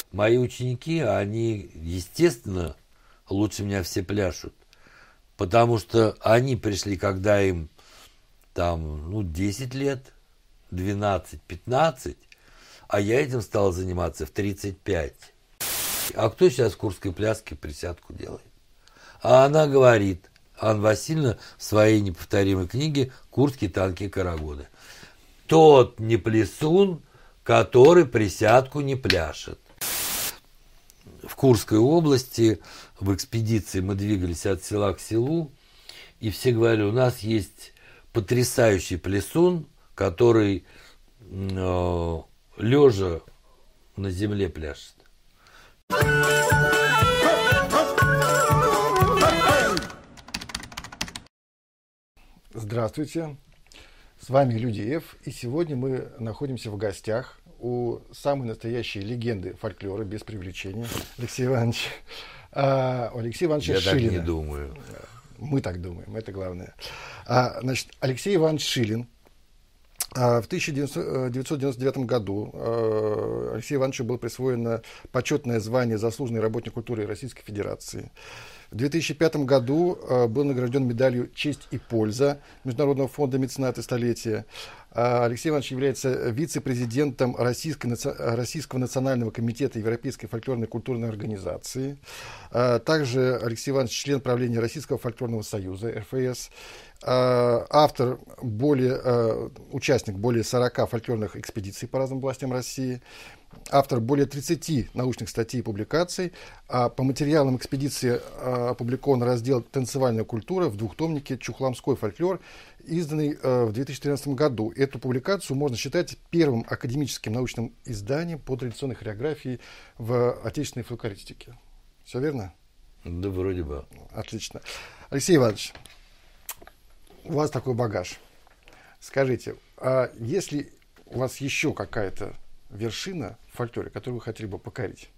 Мои ученики, они, естественно, лучше меня все пляшут. Потому что они пришли, когда им там, 10 лет, 12, 15, а я этим стал заниматься в 35. А кто сейчас в Курской пляске присядку делает? А она говорит, Анна Васильевна, в своей неповторимой книге «Курские танки и карагоды». Тот не плясун, который присядку не пляшет. В Курской области в экспедиции мы двигались от села к селу, и все говорили, у нас есть потрясающий плясун, который лежа на земле пляшет. Здравствуйте, с вами Людиев, и сегодня мы находимся в гостях у самой настоящей легенды фольклора, без привлечения, Алексея Ивановича. Алексея Ивановича Шилина. Я так не думаю. Мы так думаем, это главное. Значит, Алексей Иванович Шилин. В 1999 году Алексею Ивановичу было присвоено почетное звание «Заслуженный работник культуры Российской Федерации». В 2005 году был награжден медалью «Честь и польза» Международного фонда мецената столетия. Алексей Иванович является вице-президентом Российского национального комитета Европейской фольклорной культурной организации. Также Алексей Иванович член правления Российского фольклорного союза, РФС. Автор, участник более 40 фольклорных экспедиций по разным областям России. Автор более 30 научных статей и публикаций. По материалам экспедиции опубликован раздел «Танцевальная культура» в двухтомнике «Чухломской фольклор», изданный в 2013 году. Эту публикацию можно считать первым академическим научным изданием по традиционной хореографии в отечественной фольклористике. Все верно? Да, вроде бы. Отлично. Алексей Иванович, у вас такой багаж. Скажите, а если у вас еще какая-то вершина в фольклоре, которую вы хотели бы покорить?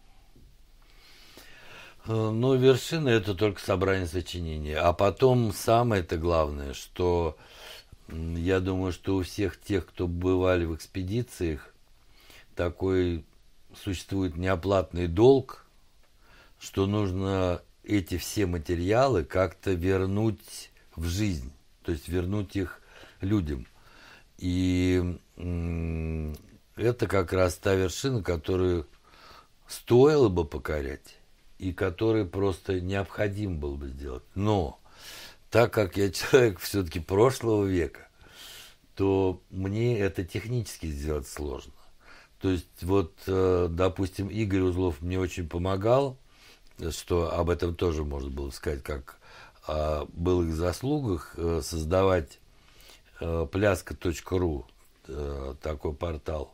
Вершина – это только собрание сочинений. А потом самое-то главное, что я думаю, что у всех тех, кто бывали в экспедициях, такой существует неоплатный долг, что нужно эти все материалы как-то вернуть в жизнь, то есть вернуть их людям. И это как раз та вершина, которую стоило бы покорять и которую просто необходимо было бы сделать. Но так как я человек все-таки прошлого века, то мне это технически сделать сложно. То есть допустим, Игорь Узлов мне очень помогал, что об этом тоже можно было сказать, как о былых заслугах, создавать пляска.ру, такой портал.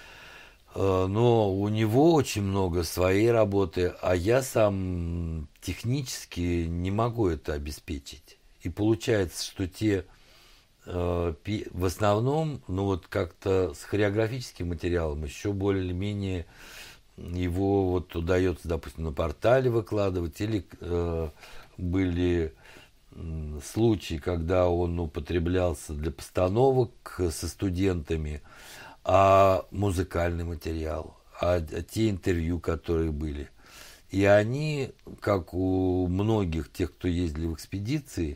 Но у него очень много своей работы, а я сам технически не могу это обеспечить. И получается, что в основном, как-то с хореографическим материалом еще более-менее его удается, допустим, на портале выкладывать, или были случаи, когда он употреблялся для постановок со студентами, а музыкальный материал, те интервью, которые были. И они, как у многих тех, кто ездили в экспедиции,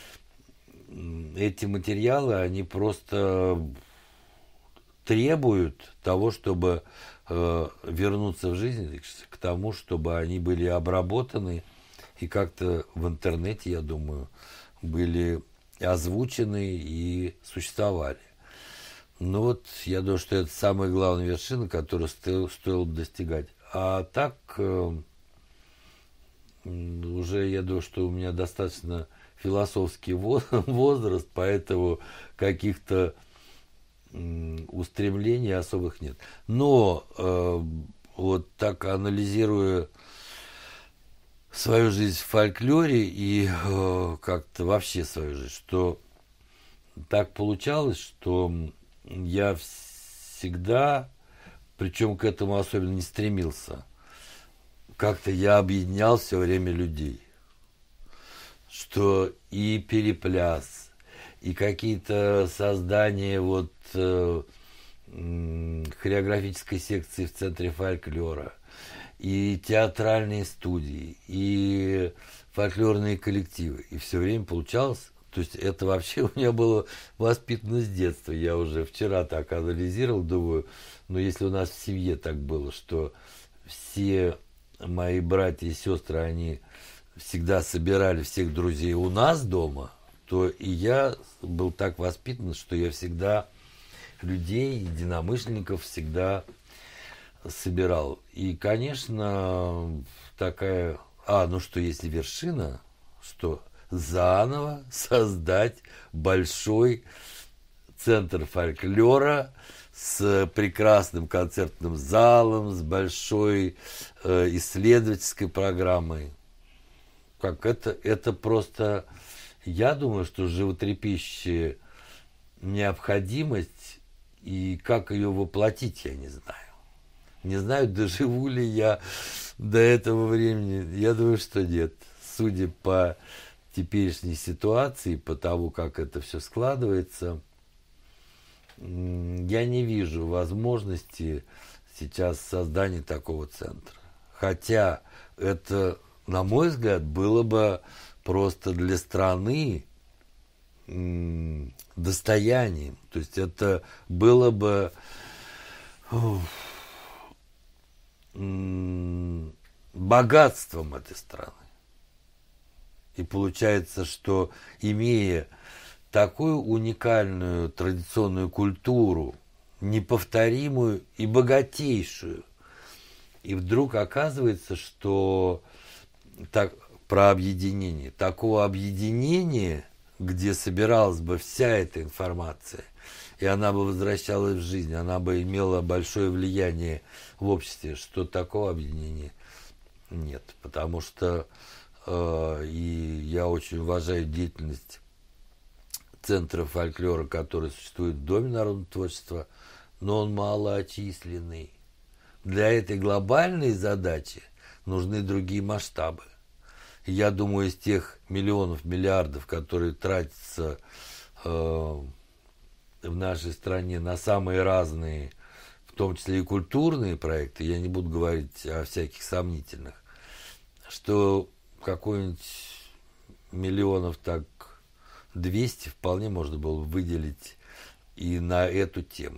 эти материалы, они просто требуют того, чтобы вернуться в жизнь, к тому, чтобы они были обработаны и как-то в интернете, я думаю, были озвучены и существовали. Я думаю, что это самая главная вершина, которую стоило бы достигать. А так, уже я думаю, что у меня достаточно философский возраст, поэтому каких-то устремлений особых нет. Но так анализируя свою жизнь в фольклоре и как-то вообще свою жизнь, что так получалось, что я всегда, причем к этому особенно не стремился, как-то я объединял все время людей. Что и перепляс, и какие-то создания хореографической секции в Центре фольклора, и театральные студии, и фольклорные коллективы. И все время получалось, то есть это вообще у меня было воспитано с детства. Я уже вчера так анализировал, думаю, но если у нас в семье так было, что все мои братья и сестры, они всегда собирали всех друзей у нас дома, то и я был так воспитан, что я всегда людей, единомышленников всегда собирал. И, конечно, такая... ну что, если вершина, что заново создать большой центр фольклора с прекрасным концертным залом, с большой исследовательской программой. Как это просто, я думаю, что животрепещущая необходимость, и как ее воплотить, я не знаю. Не знаю, доживу ли я до этого времени. Я думаю, что нет. Судя по теперешней ситуации, по тому, как это все складывается, я не вижу возможности сейчас создания такого центра. Хотя это, на мой взгляд, было бы просто для страны достоянием. То есть это было бы богатством этой страны. И получается, что имея такую уникальную традиционную культуру, неповторимую и богатейшую, и вдруг оказывается, что про объединение, такого объединения, где собиралась бы вся эта информация, и она бы возвращалась в жизнь, она бы имела большое влияние в обществе, что такого объединения нет. Потому что и я очень уважаю деятельность Центра фольклора, который существует в Доме народного творчества, но он малоочисленный. Для этой глобальной задачи нужны другие масштабы. И я думаю, из тех миллионов, миллиардов, которые тратятся в нашей стране на самые разные, в том числе и культурные проекты, я не буду говорить о всяких сомнительных, что какой-нибудь миллионов так 200 вполне можно было выделить и на эту тему.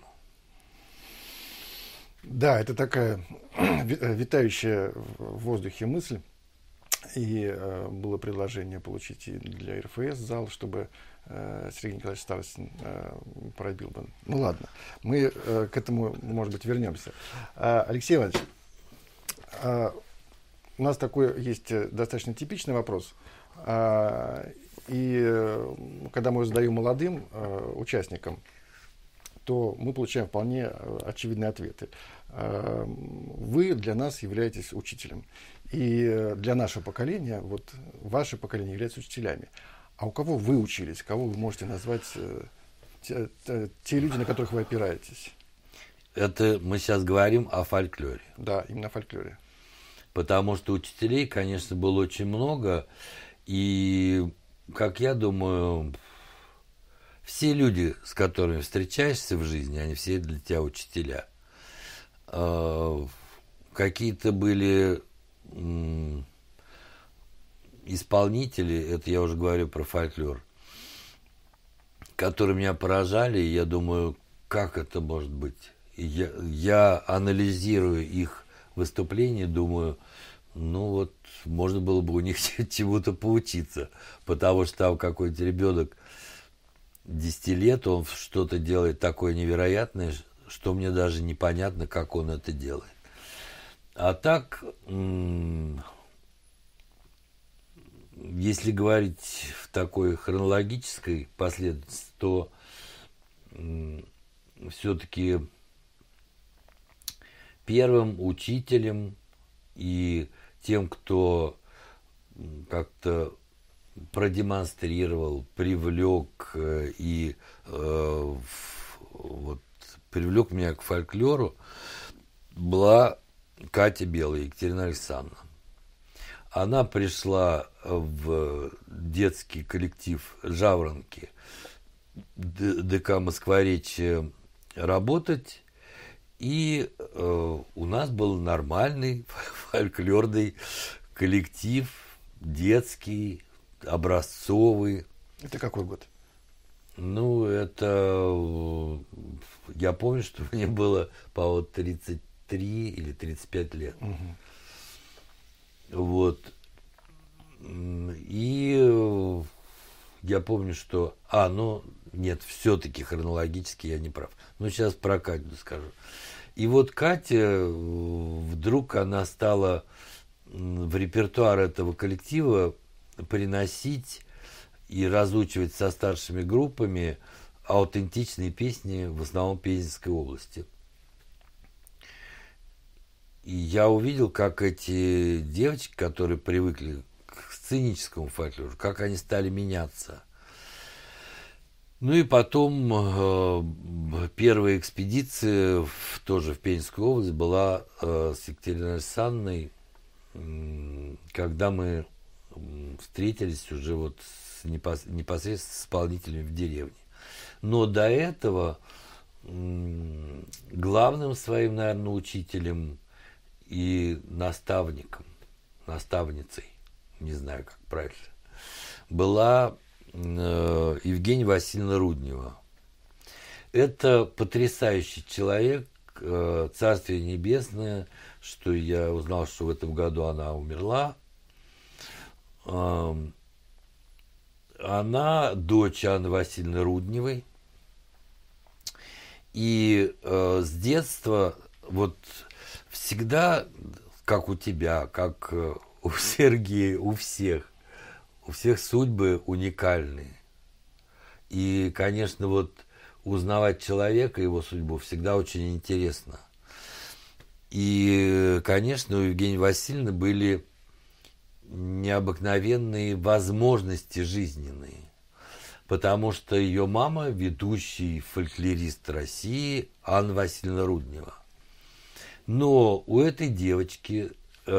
Да, это такая витающая в воздухе мысль. И было предложение получить и для РФС зал, чтобы Сергей Николаевич Старостин пробил бы. Ну ладно, мы к этому, может быть, вернемся. Алексей Иванович, у нас такой есть достаточно типичный вопрос. И когда мы его задаем молодым участникам, то мы получаем вполне очевидные ответы. Вы для нас являетесь учителем. И для нашего поколения, вот ваше поколение является учителями. А у кого вы учились? Кого вы можете назвать те люди, на которых вы опираетесь? Это мы сейчас говорим о фольклоре. Да, именно о фольклоре. Потому что учителей, конечно, было очень много. И, как я думаю, все люди, с которыми встречаешься в жизни, они все для тебя учителя. Какие-то были исполнители, это я уже говорю про фольклор, которые меня поражали, и я думаю, как это может быть. Я анализирую их выступления, думаю, ну вот, можно было бы у них чему-то поучиться, потому что там какой-то ребенок 10 лет, он что-то делает такое невероятное, что мне даже непонятно, как он это делает. А так, если говорить в такой хронологической последовательности, то все-таки первым учителем и тем, кто как-то продемонстрировал, привлек и вот, привлек меня к фольклору, была Катя Белая, Екатерина Александровна. Она пришла в детский коллектив «Жаворонки» ДК Москворечья работать, И у нас был нормальный фольклорный коллектив, детский, образцовый. Это какой год? Ну, это... Я помню, что мне было, по-моему, 33 или 35 лет. Вот. И я помню, что... нет, все-таки хронологически я не прав. Но сейчас про Катю скажу. И вот Катя, вдруг она стала в репертуар этого коллектива приносить и разучивать со старшими группами аутентичные песни, в основном Пензенской области. И я увидел, как эти девочки, которые привыкли к сценическому фольклору, как они стали меняться. Ну и потом первая экспедиция тоже в Пензенскую область была с Екатериной Александровной, когда мы встретились уже вот непосредственно с исполнителями в деревне. Но до этого главным своим, наверное, учителем и наставницей, не знаю, как правильно, была Евгения Васильевна Руднева. Это потрясающий человек, Царствие Небесное, что я узнал, что в этом году она умерла. Она дочь Анны Васильевны Рудневой. И с детства вот всегда, как у тебя, как у Сергея, у всех судьбы уникальные. И, конечно, вот узнавать человека, его судьбу всегда очень интересно. И, конечно, у Евгении Васильевны были необыкновенные возможности жизненные. Потому что ее мама, ведущий фольклорист России, Анна Васильевна Руднева. Но у этой девочки,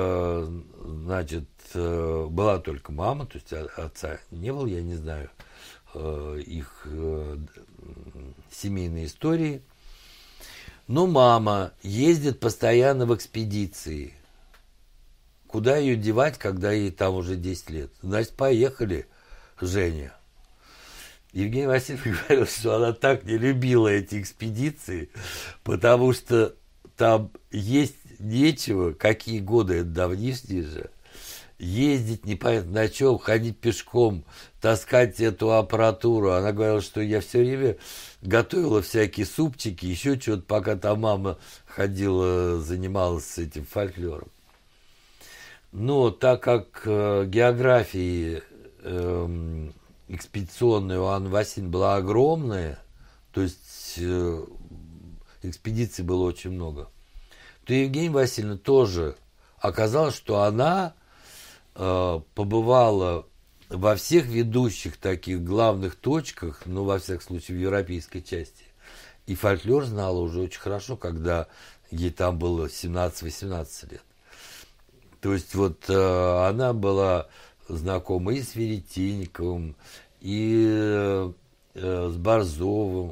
была только мама, то есть отца не было, я не знаю их семейные истории. Но мама ездит постоянно в экспедиции. Куда ее девать, когда ей там уже 10 лет? Значит, поехали, Женя. Евгения Васильевна говорила, что она так не любила эти экспедиции, потому что там есть нечего, какие годы, это давнишние же, ездить непонятно на чем, ходить пешком, таскать эту аппаратуру. Она говорила, что я все время готовила всякие супчики, еще что-то, пока там мама ходила, занималась этим фольклором. Но так как географии экспедиционная у Анны Васильевны была огромная, то есть экспедиций было очень много, то Евгения Васильевна тоже оказалось, что она побывала во всех ведущих таких главных точках, ну, во всяком случае, в европейской части. И фольклор знала уже очень хорошо, когда ей там было 17-18 лет. То есть вот она была знакома и с Веретенниковым, и с Борзовым.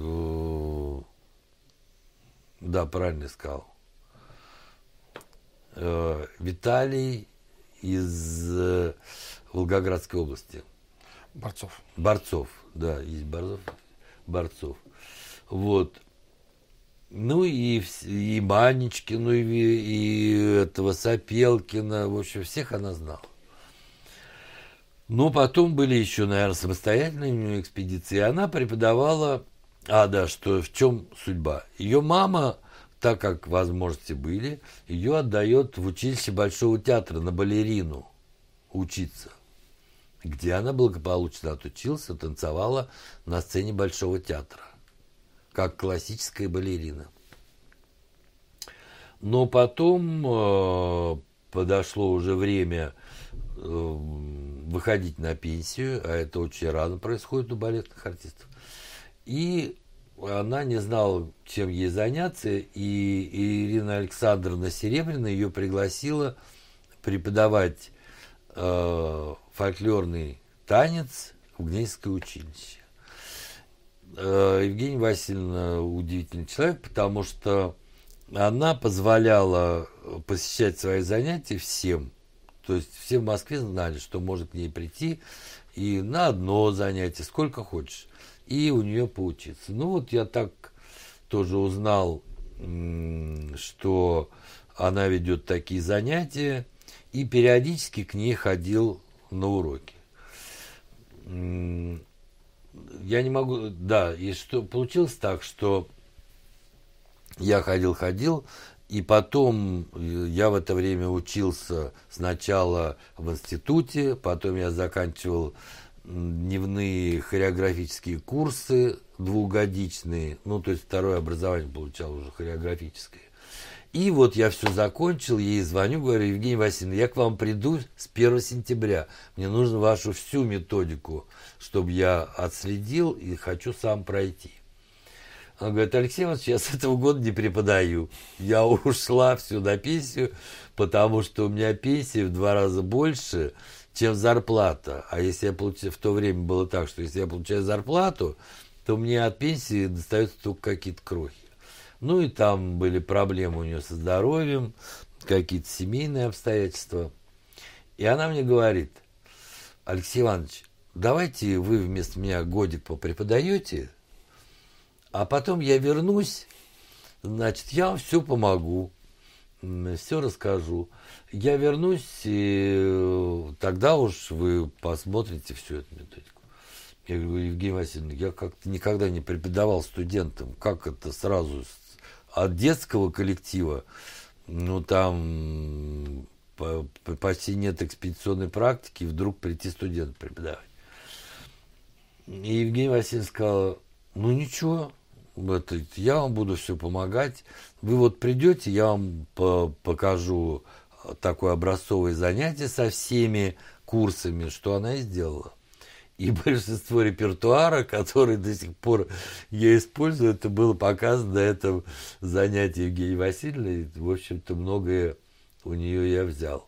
Да, правильно сказал. Виталий из Волгоградской области. Борцов, да, есть Борцов. Вот. Ну и Манечкину, и этого Сапелкина, в общем, всех она знала. Но потом были еще, наверное, самостоятельные экспедиции. Она преподавала, что в чем судьба. Ее мама, так как возможности были, ее отдает в училище Большого театра на балерину учиться, где она благополучно отучилась, танцевала на сцене Большого театра, как классическая балерина. Но потом подошло уже время выходить на пенсию, а это очень рано происходит у балетных артистов. И она не знала, чем ей заняться, и Ирина Александровна Серебряна ее пригласила преподавать фольклорный танец в Гнесинское училище. Евгения Васильевна удивительный человек, потому что она позволяла посещать свои занятия всем. То есть все в Москве знали, что может к ней прийти и на одно занятие, сколько хочешь, и у нее поучиться. Ну вот я так тоже узнал, что она ведет такие занятия, и периодически к ней ходил на уроки. Я не могу... Да, и что получилось так, что я ходил, и потом я в это время учился сначала в институте, потом я заканчивал дневные хореографические курсы двухгодичные, ну, то есть второе образование получал уже хореографическое. И вот я все закончил, ей звоню, говорю: Евгения Васильевна, я к вам приду с 1 сентября. Мне нужно вашу всю методику, чтобы я отследил и хочу сам пройти. Она говорит: Алексей Иванович, я с этого года не преподаю. Я ушла всю на пенсию, потому что у меня пенсия в 2 раза больше, чем зарплата. А если я получаю... В то время было так, что если я получаю зарплату, то мне от пенсии достаются только какие-то крохи. Ну и там были проблемы у нее со здоровьем, какие-то семейные обстоятельства. И она мне говорит: Алексей Иванович, давайте вы вместо меня годик попреподаете, а потом я вернусь, значит, я вам все помогу, все расскажу. Я вернусь, и тогда уж вы посмотрите всю эту методику. Я говорю: Евгения Васильевна, я как-то никогда не преподавал студентам. Как это сразу от детского коллектива, ну там почти нет экспедиционной практики, вдруг прийти студенту преподавать. И Евгения Васильевна сказала: ну ничего, я вам буду все помогать. Вы вот придете, я вам покажу такое образцовое занятие со всеми курсами, что она и сделала. И большинство репертуара, который до сих пор я использую, это было показано на этом занятии Евгении Васильевны. В общем-то, многое у нее я взял.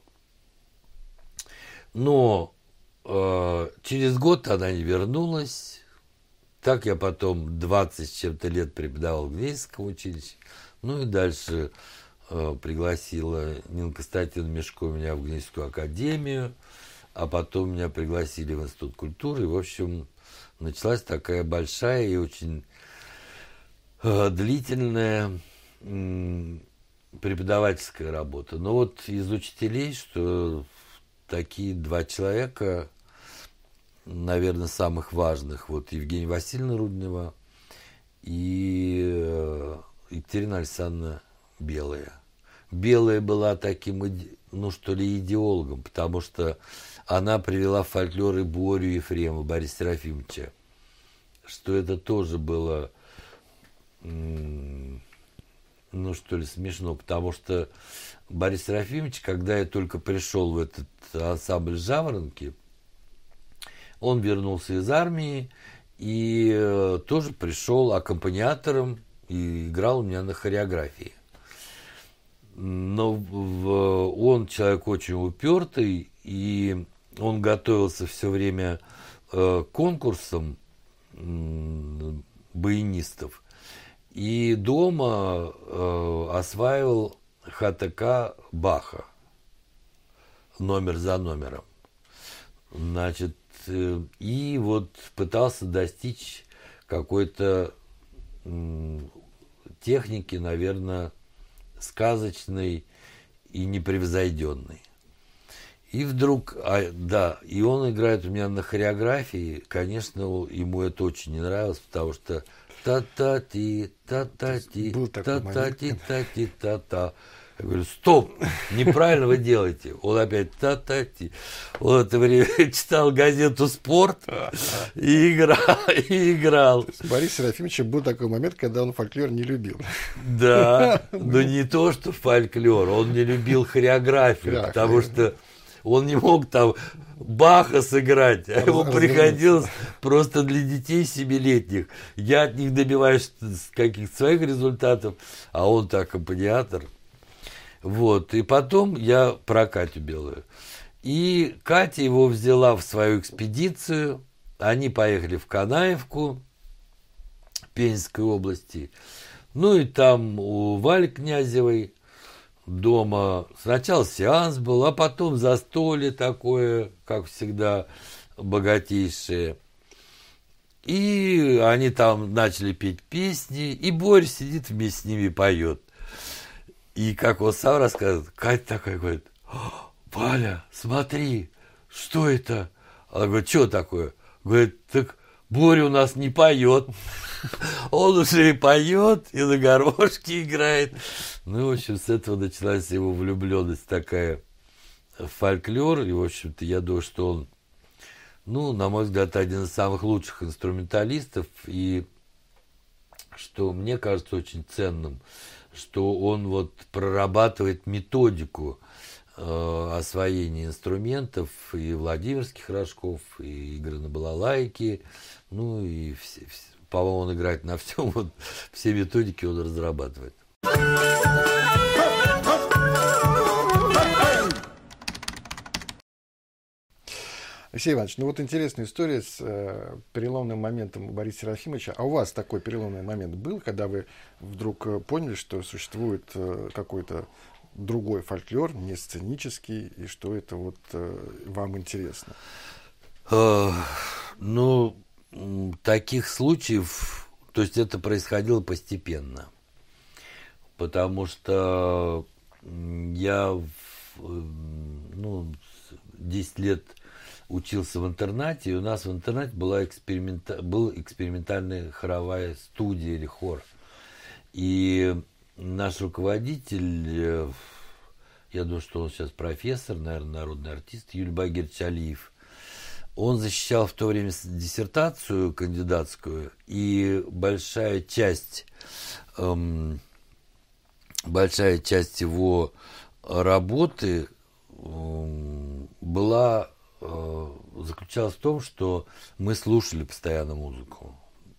Но через год она не вернулась. Так я потом 20 с чем-то лет преподавал в Гнесинском училище. Ну и дальше пригласила Нина Константиновна Мешко меня в Гнесинскую академию. А потом меня пригласили в Институт культуры. И, в общем, началась такая большая и очень длительная преподавательская работа. Но вот из учителей, что такие 2 человека, наверное, самых важных, вот Евгения Васильевна Руднева и Екатерина Александровна Белая. Белая была таким, ну что ли, идеологом, потому что она привела в фольклор и Борю Ефремова, Бориса Серафимовича, что это тоже было, ну что ли, смешно, потому что Борис Серафимович, когда я только пришел в этот ансамбль «Жаворонки», он вернулся из армии и тоже пришел аккомпаниатором и играл у меня на хореографии. Но он человек очень упертый, и он готовился все время к конкурсам баянистов. И дома осваивал ХТК Баха номер за номером. Значит, и вот пытался достичь какой-то техники, наверное, сказочной и непревзойденной. И вдруг, и он играет у меня на хореографии, конечно, ему это очень не нравилось, потому что та-та-ти, та-та-ти, та-та-ти, та-ти, та-та. Я говорю: стоп, неправильно вы делаете. Он опять та-та-ти. Он в это время читал газету «Спорт» и играл. Борис Серафимович был такой момент, когда он фольклор не любил. Да, но не то, что фольклор, он не любил хореографию, потому что он не мог там Баха сыграть, а ему приходилось просто для детей 7-летних. Я от них добиваюсь каких-то своих результатов, а он-то аккомпаниатор. Вот, и потом я про Катю Белую. И Катя его взяла в свою экспедицию, они поехали в Канаевку Пензенской области. Ну и там у Вали Князевой дома сначала сеанс был, а потом застолье такое, как всегда, богатейшее. И они там начали петь песни, и Боря сидит вместе с ними и поет. И как он сам рассказывает, Катя такая говорит: Валя, смотри, что это? Она говорит: что такое? Говорит: так Боря у нас не поет. Он уже и поет, и на гармошке играет. Ну, в общем, с этого началась его влюбленность такая в фольклор. И, в общем-то, я думаю, что он, ну, на мой взгляд, один из самых лучших инструменталистов. И что мне кажется очень ценным, что он вот прорабатывает методику освоения инструментов и владимирских рожков, и игры на балалайке, ну и по-моему, он играет на всем, вот все методики он разрабатывает. Алексей Иванович, ну вот интересная история с переломным моментом Бориса Серафимовича. А у вас такой переломный момент был, когда вы вдруг поняли, что существует какой-то другой фольклор, не сценический, и что это вот вам интересно? Ну, таких случаев, то есть это происходило постепенно, потому что я, ну, 10 лет учился в интернате, и у нас в интернате был экспериментальная хоровая студия или хор. И наш руководитель, я думаю, что он сейчас профессор, наверное, народный артист, Юлий Багирович Алиев, он защищал в то время диссертацию кандидатскую, и большая часть его работы заключалась в том, что мы слушали постоянно музыку.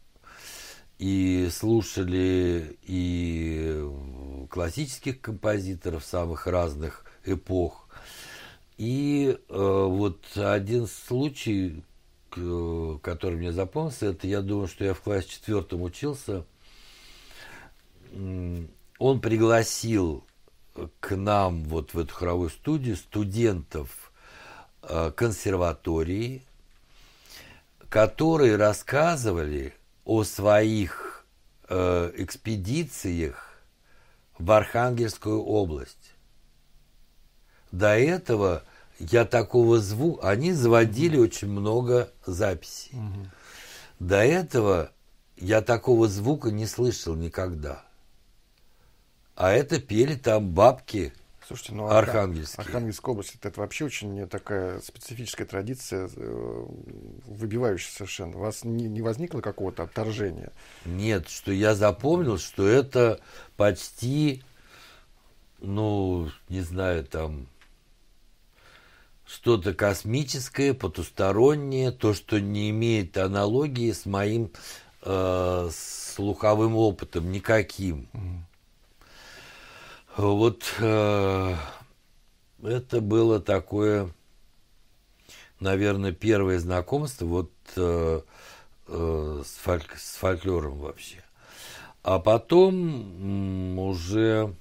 И слушали и классических композиторов самых разных эпох. И вот один случай, который мне запомнился, это, я думаю, что я в классе 4 учился. Он пригласил к нам вот в эту хоровую студию студентов консерватории, которые рассказывали о своих экспедициях в Архангельскую область. До этого я такого звука... Они заводили очень много записей. До этого я такого звука не слышал никогда. А это пели там бабки. Слушайте, ну, архангельские. Архангельская область — это вообще очень такая специфическая традиция, выбивающаяся совершенно. У вас не возникло какого-то отторжения? Нет, что я запомнил, что это почти, ну, не знаю, там, что-то космическое, потустороннее, то, что не имеет аналогии с моим слуховым опытом никаким. Вот это было такое, наверное, первое знакомство вот с фольклором вообще. А потом уже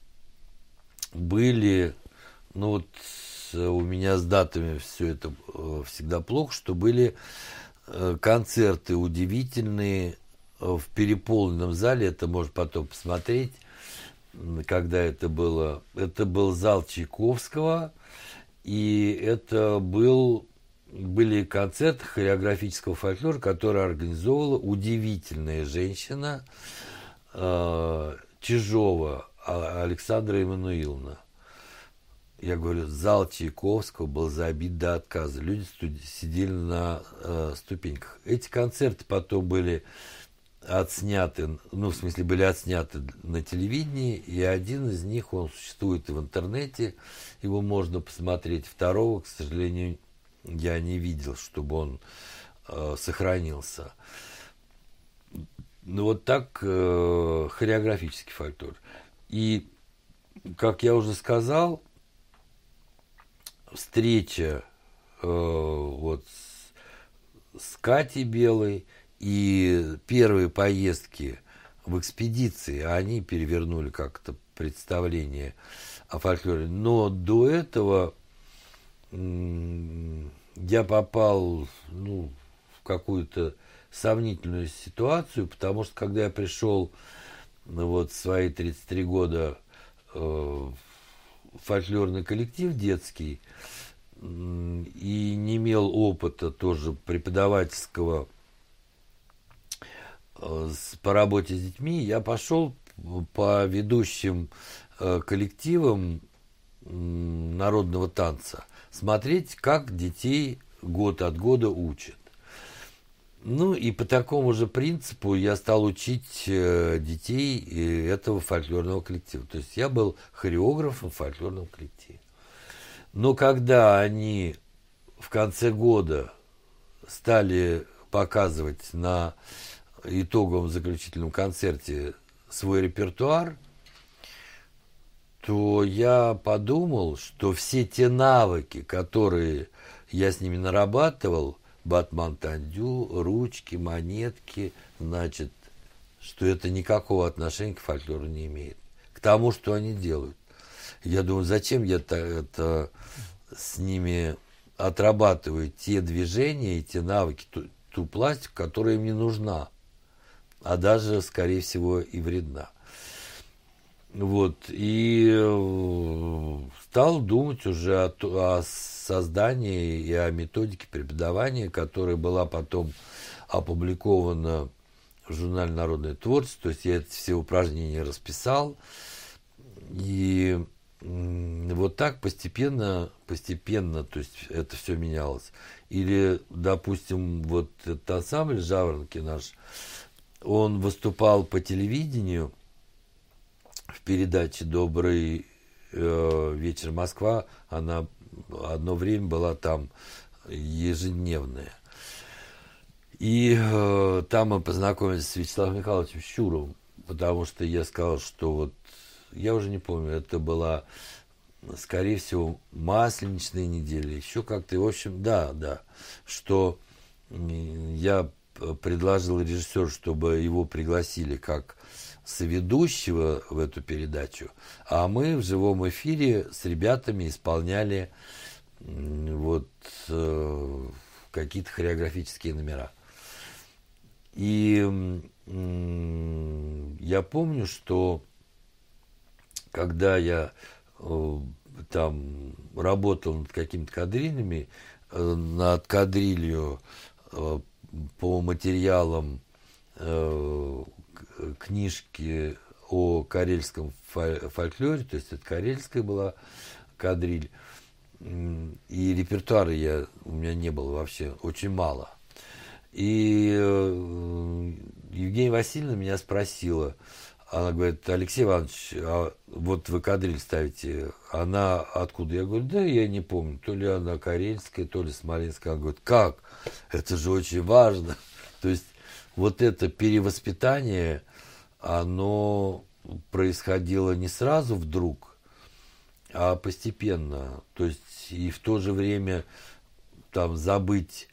были, ну вот у меня с датами все это всегда плохо, что были концерты удивительные в переполненном зале, это можно потом посмотреть, когда это было. Это был зал Чайковского, и это были концерты хореографического фольклора, который организовала удивительная женщина Чижова Александра Эммануиловна. Я говорю, зал Чайковского был забит до отказа. Люди сидели на ступеньках. Эти концерты потом были отсняты, ну, в смысле, были отсняты на телевидении, и один из них, он существует и в интернете, его можно посмотреть. Второго, к сожалению, я не видел, чтобы он сохранился. Ну, вот так хореографический фольклор. И, как я уже сказал, встреча вот с Катей Белой и первые поездки в экспедиции, а они перевернули как-то представление о фольклоре. Но до этого я попал, ну, в какую-то сомнительную ситуацию, потому что когда я пришел, ну, вот в свои 33 года в фольклорный коллектив детский и не имел опыта тоже преподавательского по работе с детьми, я пошел по ведущим коллективам народного танца смотреть, как детей год от года учат. Ну и по такому же принципу я стал учить детей этого фольклорного коллектива. То есть я был хореографом в фольклорном коллективе. Но когда они в конце года стали показывать на итоговом заключительном концерте свой репертуар, то я подумал, что все те навыки, которые я с ними нарабатывал, батман-тандю, ручки, монетки, значит, что это никакого отношения к фольклору не имеет. К тому, что они делают. Я думаю, зачем я это с ними отрабатываю те движения и те навыки, ту пластику, которая им не нужна, а даже, скорее всего, и вредна. Вот, и стал думать уже о создании и о методике преподавания, которая была потом опубликована в журнале «Народное творчество». То есть я эти все упражнения расписал. И вот так постепенно, то есть это все менялось. Или, допустим, вот этот ансамбль «Жаворонки» наш, он выступал по телевидению в передаче «Добрый вечер, Москва». Она одно время была там ежедневная. И там мы познакомились с Вячеславом Михайловичем Щуровым, потому что я сказал, что вот, я уже не помню, это была, скорее всего, масленичная неделя, еще как-то, и, в общем, да, что я предложил режиссеру, чтобы его пригласили как соведущего в эту передачу, а мы в живом эфире с ребятами исполняли вот какие-то хореографические номера. И я помню, что когда я там работал над какими-то кадрилями, над кадрилью по материалам книжки о карельском фольклоре, то есть это карельская была кадриль, и репертуара у меня не было вообще, очень мало. И Евгения Васильевна меня спросила, она говорит: Алексей Иванович, а вот вы кадриль ставите, она откуда? Я говорю: да я не помню, то ли она карельская, то ли смоленская. Она говорит: как? Это же очень важно. То есть вот это перевоспитание, оно происходило не сразу вдруг, а постепенно. То есть и в то же время там забыть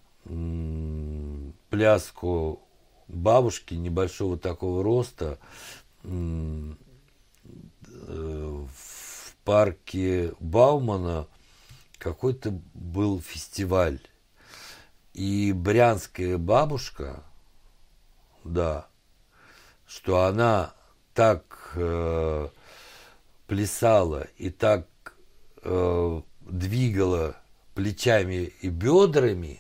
пляску бабушки небольшого такого роста в парке Баумана какой-то был фестиваль. И брянская бабушка, да, что она так плясала и так двигала плечами и бедрами,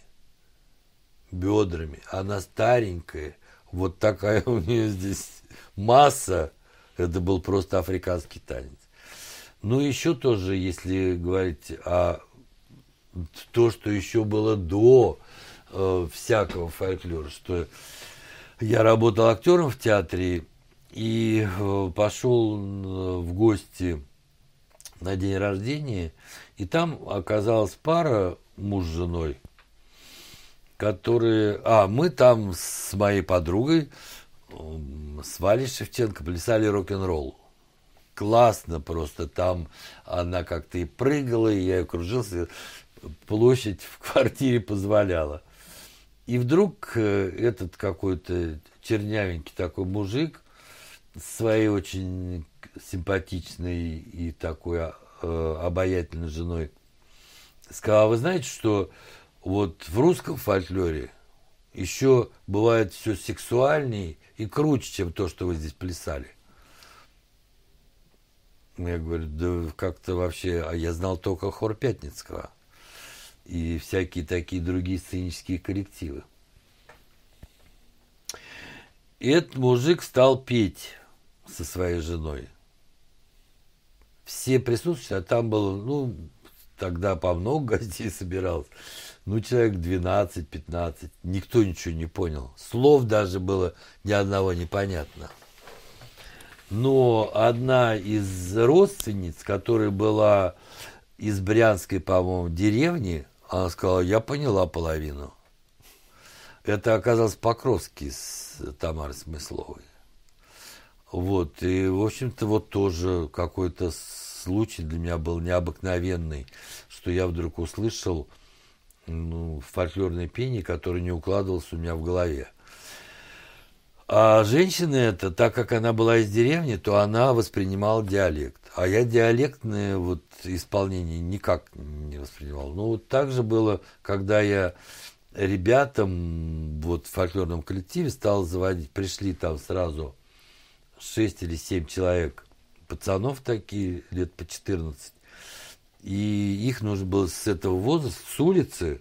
она старенькая, вот такая у нее здесь масса, это был просто африканский танец. Ну, еще тоже, если говорить о то, что еще было до всякого фольклора, что я работал актером в театре и пошел в гости на день рождения, и там оказалась пара, муж с женой, которые... мы там с моей подругой, с Валей Шевченко, плясали рок-н-ролл. Классно просто. Там она как-то и прыгала, и я кружился. Площадь в квартире позволяла. И вдруг этот какой-то чернявенький такой мужик своей очень симпатичной и такой обаятельной женой сказал: вы знаете, что вот в русском фольклоре еще бывает все сексуальней и круче, чем то, что вы здесь плясали. Я говорю: да как-то вообще, а я знал только хор Пятницкого и всякие такие другие сценические коллективы. И этот мужик стал петь со своей женой. Все присутствующие, а там было, тогда по много гостей собиралось, человек 12-15, никто ничего не понял. Слов даже было ни одного непонятно. Но одна из родственниц, которая была из брянской, по-моему, деревни, она сказала: я поняла половину. Это оказался Покровский с Тамарой Смысловой. Вот, и, в общем-то, вот тоже какой-то случай для меня был необыкновенный, что я вдруг услышал фольклорное пение, которое не укладывалось у меня в голове. А женщина эта, так как она была из деревни, то она воспринимала диалект. А я диалектное исполнение никак не воспринимал. Вот так же было, когда я ребятам в фольклорном коллективе стал заводить. Пришли там сразу 6 или 7 человек, пацанов такие, лет по 14. И их нужно было с этого возраста, с улицы,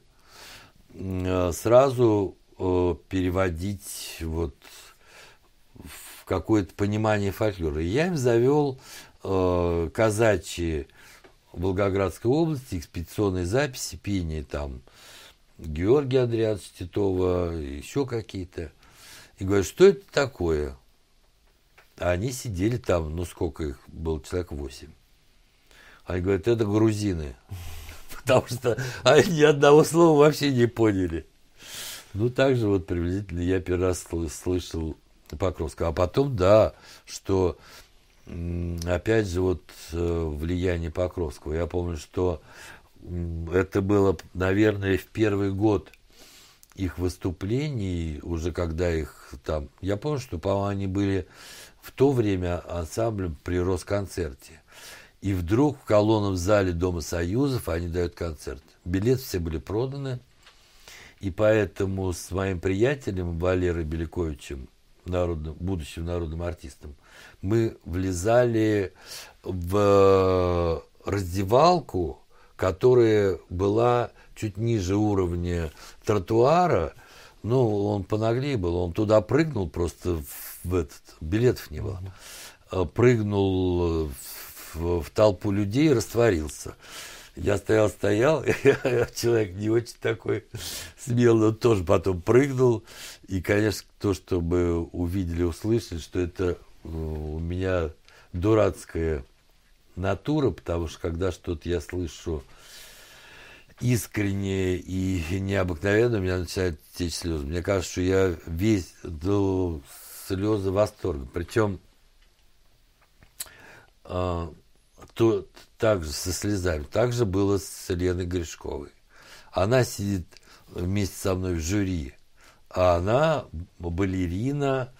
сразу переводить в какое-то понимание фольклора. И я им завел казачьи Волгоградской области, экспедиционные записи, пения там Георгия Андреевича Титова, еще какие-то. И говорю: что это такое? А они сидели там, сколько их было, человек 8. Они говорят: это грузины. Потому что они ни одного слова вообще не поняли. Так же приблизительно я первый раз слышал Покровского. А потом, да, что опять же влияние Покровского. Я помню, что это было, наверное, в первый год их выступлений, уже когда их там... Я помню, что, по-моему, они были в то время ансамблем при Росконцерте. И вдруг в колонном зале Дома Союзов они дают концерт. Билеты все были проданы. И поэтому с моим приятелем Валерой Беляковичем, будущим народным артистом, мы влезали в раздевалку, которая была чуть ниже уровня тротуара. Он понаглее был, он туда прыгнул, просто билетов не было. Прыгнул в толпу людей и растворился. Я стоял, человек не очень такой смелый, но тоже потом прыгнул. И, конечно, то, чтобы увидели, услышали, что это у меня дурацкая натура, потому что когда что-то я слышу искренне и необыкновенно, у меня начинают течь слезы. Мне кажется, что я весь до слезы восторга. Причем также со слезами. Так же было с Леной Гришковой. Она сидит вместе со мной в жюри, а она балерина,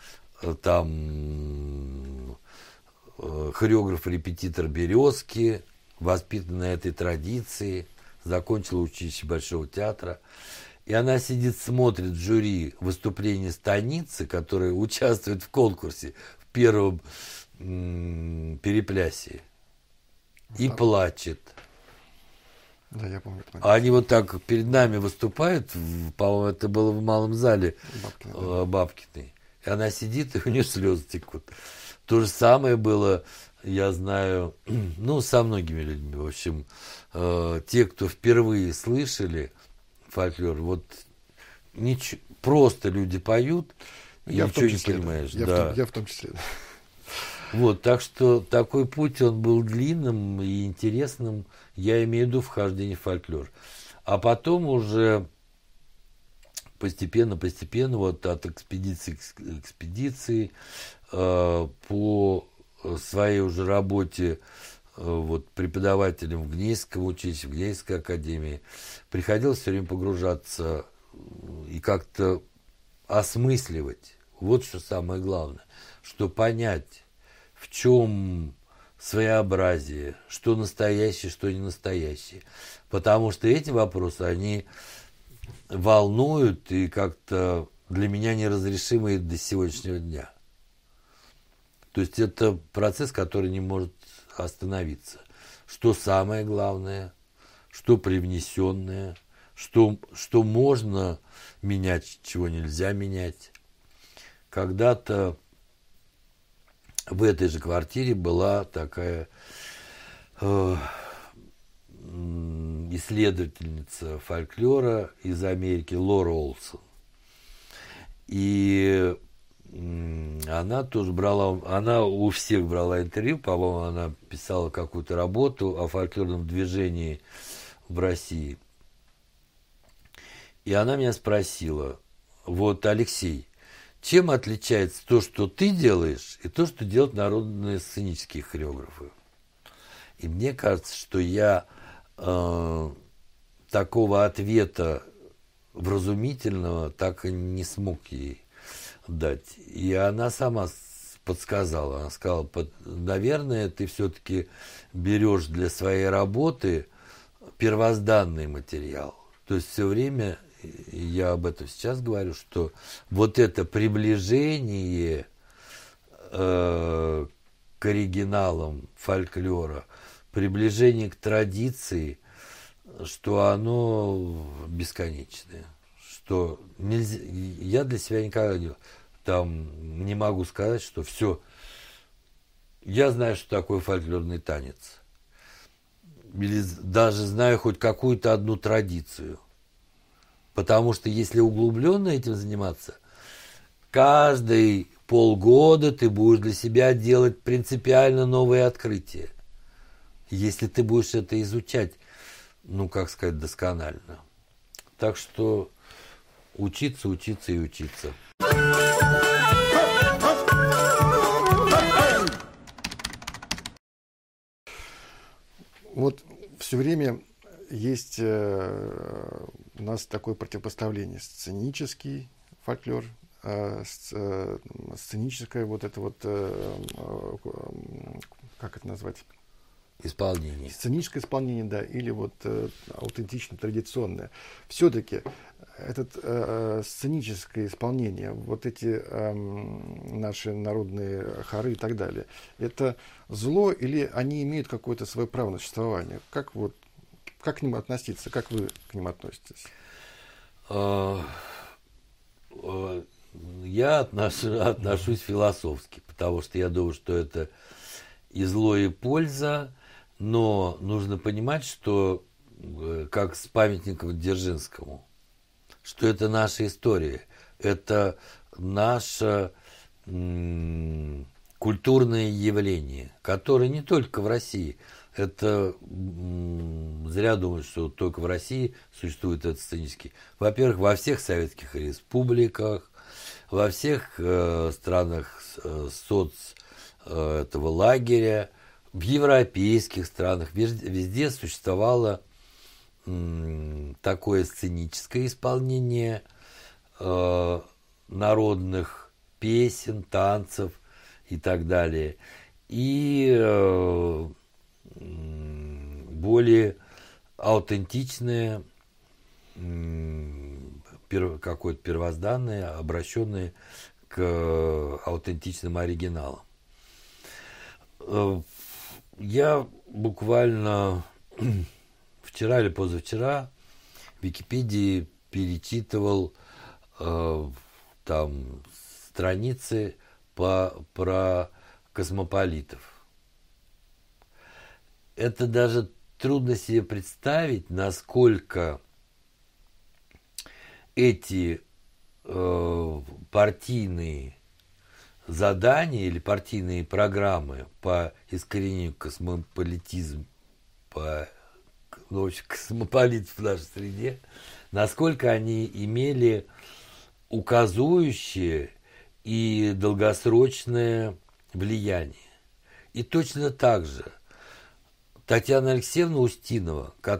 там хореограф-репетитор «Березки», воспитана на этой традиции, закончила училище Большого театра. И она сидит, смотрит в жюри выступление станицы, которая участвует в конкурсе в первом переплясе. И плачет. Да, я помню. А они так перед нами выступают, по-моему, это было в малом зале Бабкиной. И она сидит, и у нее слезы текут. То же самое было, я знаю, со многими людьми. В общем, те, кто впервые слышали фольклор, просто люди поют, и ничего не понимаешь. Я в том числе. Так что такой путь, он был длинным и интересным, я имею в виду вхождение в фольклор. А потом уже постепенно, от экспедиции к экспедиции, по своей уже работе преподавателем в Гнесинском училище, в Гнесинской академии, приходилось все время погружаться и как-то осмысливать. Вот что самое главное, что понять, в чем своеобразие, что настоящее, что не настоящее. Потому что эти вопросы, они волнуют и как-то для меня неразрешимые до сегодняшнего дня. То есть это процесс, который не может остановиться. Что самое главное, что привнесенное, что можно менять, чего нельзя менять. Когда-то в этой же квартире была такая исследовательница фольклора из Америки Лора Олсон. И она тоже она у всех брала интервью, по-моему, она писала какую-то работу о фольклорном движении в России. И она меня спросила: вот, Алексей, чем отличается то, что ты делаешь, и то, что делают народные сценические хореографы? И мне кажется, что я такого ответа вразумительного так и не смог ей дать. И она сама подсказала. Она сказала: наверное, ты все-таки берешь для своей работы первозданный материал. То есть все время, я об этом сейчас говорю, что вот это приближение к оригиналам фольклора, приближение к традиции, что оно бесконечное. Что нельзя, я для себя никогда не могу сказать, что все. Я знаю, что такое фольклорный танец. Или даже знаю хоть какую-то одну традицию. Потому что если углубленно этим заниматься, каждые полгода ты будешь для себя делать принципиально новые открытия. Если ты будешь это изучать, как сказать, досконально. Так что учиться, учиться и учиться. Вот все время есть у нас такое противопоставление: сценический фольклор, сценическое вот это вот, как это назвать? Исполнение. Сценическое исполнение, да, или вот аутентично традиционное. Все-таки это сценическое исполнение, вот эти наши народные хоры и так далее, это зло или они имеют какое-то свое право на существование? Как к ним относиться? Как вы к ним относитесь? Я отношусь философски, потому что я думаю, что это и зло, и польза, но нужно понимать, что, как с памятником Дзержинскому, что это наша история, это наше культурное явление, которое не только в России. Это зря думать, что только в России существует этот сценический. Во-первых, во всех советских республиках, во всех странах этого лагеря, в европейских странах, везде существовало такое сценическое исполнение народных песен, танцев и так далее. И более аутентичное, какое-то первозданное, обращенное к аутентичным оригиналам. Я буквально вчера или позавчера в Википедии перечитывал там страницы про космополитов. Это даже трудно себе представить, насколько эти партийные задания или партийные программы по искоренению космополитизма, космополитов в нашей среде, насколько они имели указующее и долгосрочное влияние. И точно так же Татьяна Алексеевна Устинова, с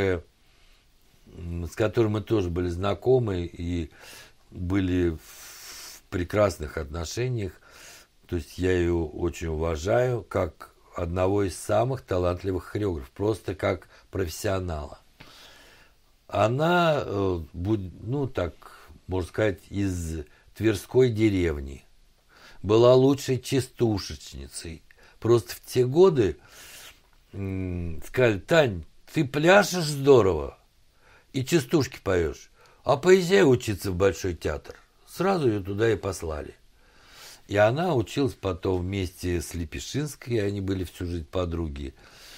которой мы тоже были знакомы и были в прекрасных отношениях, То есть я ее очень уважаю как одного из самых талантливых хореографов, просто как профессионала. Она, ну так, можно сказать, из Тверской деревни. Была лучшей частушечницей. Просто в те годы сказали: Тань, ты пляшешь здорово и частушки поешь, а поезжай учиться в Большой театр. Сразу ее туда и послали. И она училась потом вместе с Лепешинской, они были всю жизнь подруги.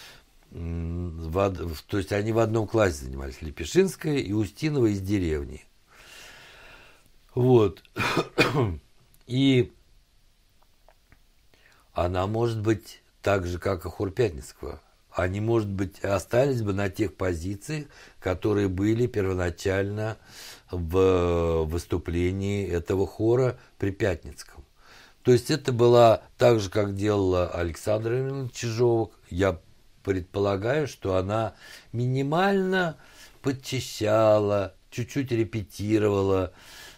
То есть они в одном классе занимались, Лепешинская и Устинова из деревни. Вот. И она, может быть, так же, как и хор Пятницкого, они, может быть, остались бы на тех позициях, которые были первоначально в выступлении этого хора при Пятницком. То есть это была так же, как делала Александра Чижова. Я предполагаю, что она минимально подчищала, чуть-чуть репетировала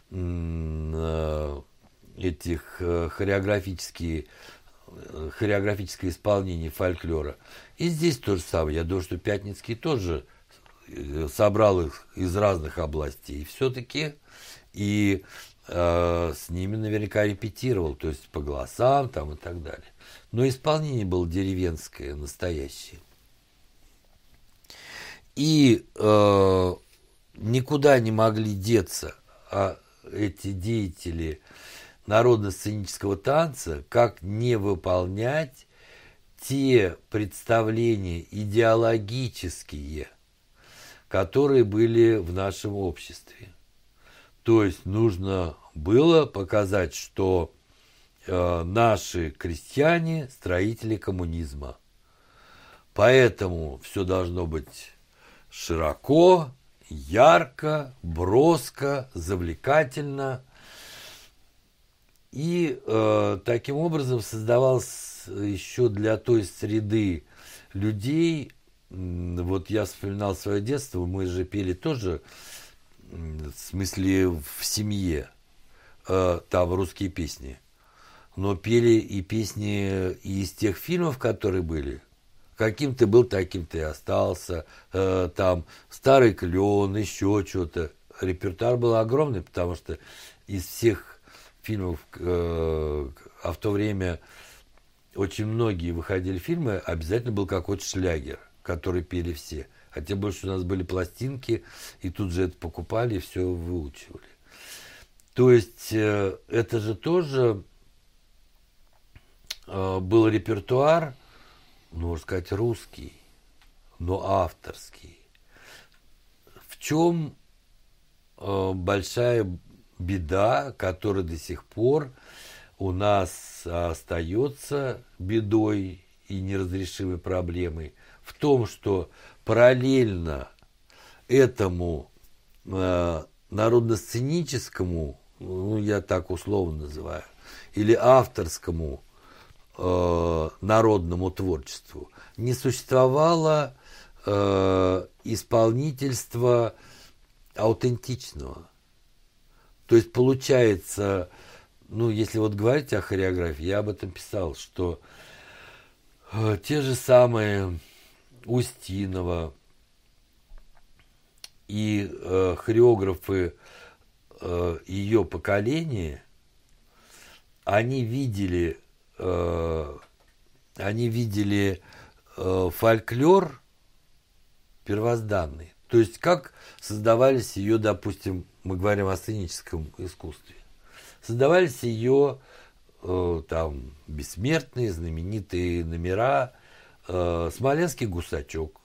этих хореографическое исполнение фольклора. И здесь то же самое. Я думаю, что Пятницкий тоже собрал их из разных областей все-таки. И с ними наверняка репетировал, то есть по голосам там и так далее. Но исполнение было деревенское, настоящее. И никуда не могли деться эти деятели народно-сценического танца, как не выполнять те представления идеологические, которые были в нашем обществе. То есть нужно было показать, что наши крестьяне – строители коммунизма. Поэтому все должно быть широко, ярко, броско, завлекательно. И таким образом создавалось еще для той среды людей. Вот я вспоминал свое детство, мы же пели тоже, в смысле, в семье, там русские песни. Но пели и песни из тех фильмов, которые были. Каким ты был, таким ты и остался. Там «Старый клен», еще что-то. Репертуар был огромный, потому что из всех фильмов, а в то время очень многие выходили фильмы, обязательно был какой-то шлягер, который пели все. Хотя больше у нас были пластинки, и тут же это покупали, и все выучивали. То есть это же тоже был репертуар, можно сказать, русский, но авторский. В чем большая беда, которая до сих пор у нас остается бедой и неразрешимой проблемой, в том, что параллельно этому народно-сценическому, ну, я так условно называю, или авторскому народному творчеству не существовало исполнительства аутентичного. То есть получается, ну, если вот говорить о хореографии, я об этом писал, что те же самые Устинова и хореографы ее поколения, они видели фольклор первозданный. То есть как создавались ее, допустим, мы говорим о сценическом искусстве, создавались ее там бессмертные, знаменитые номера, Смоленский гусачок,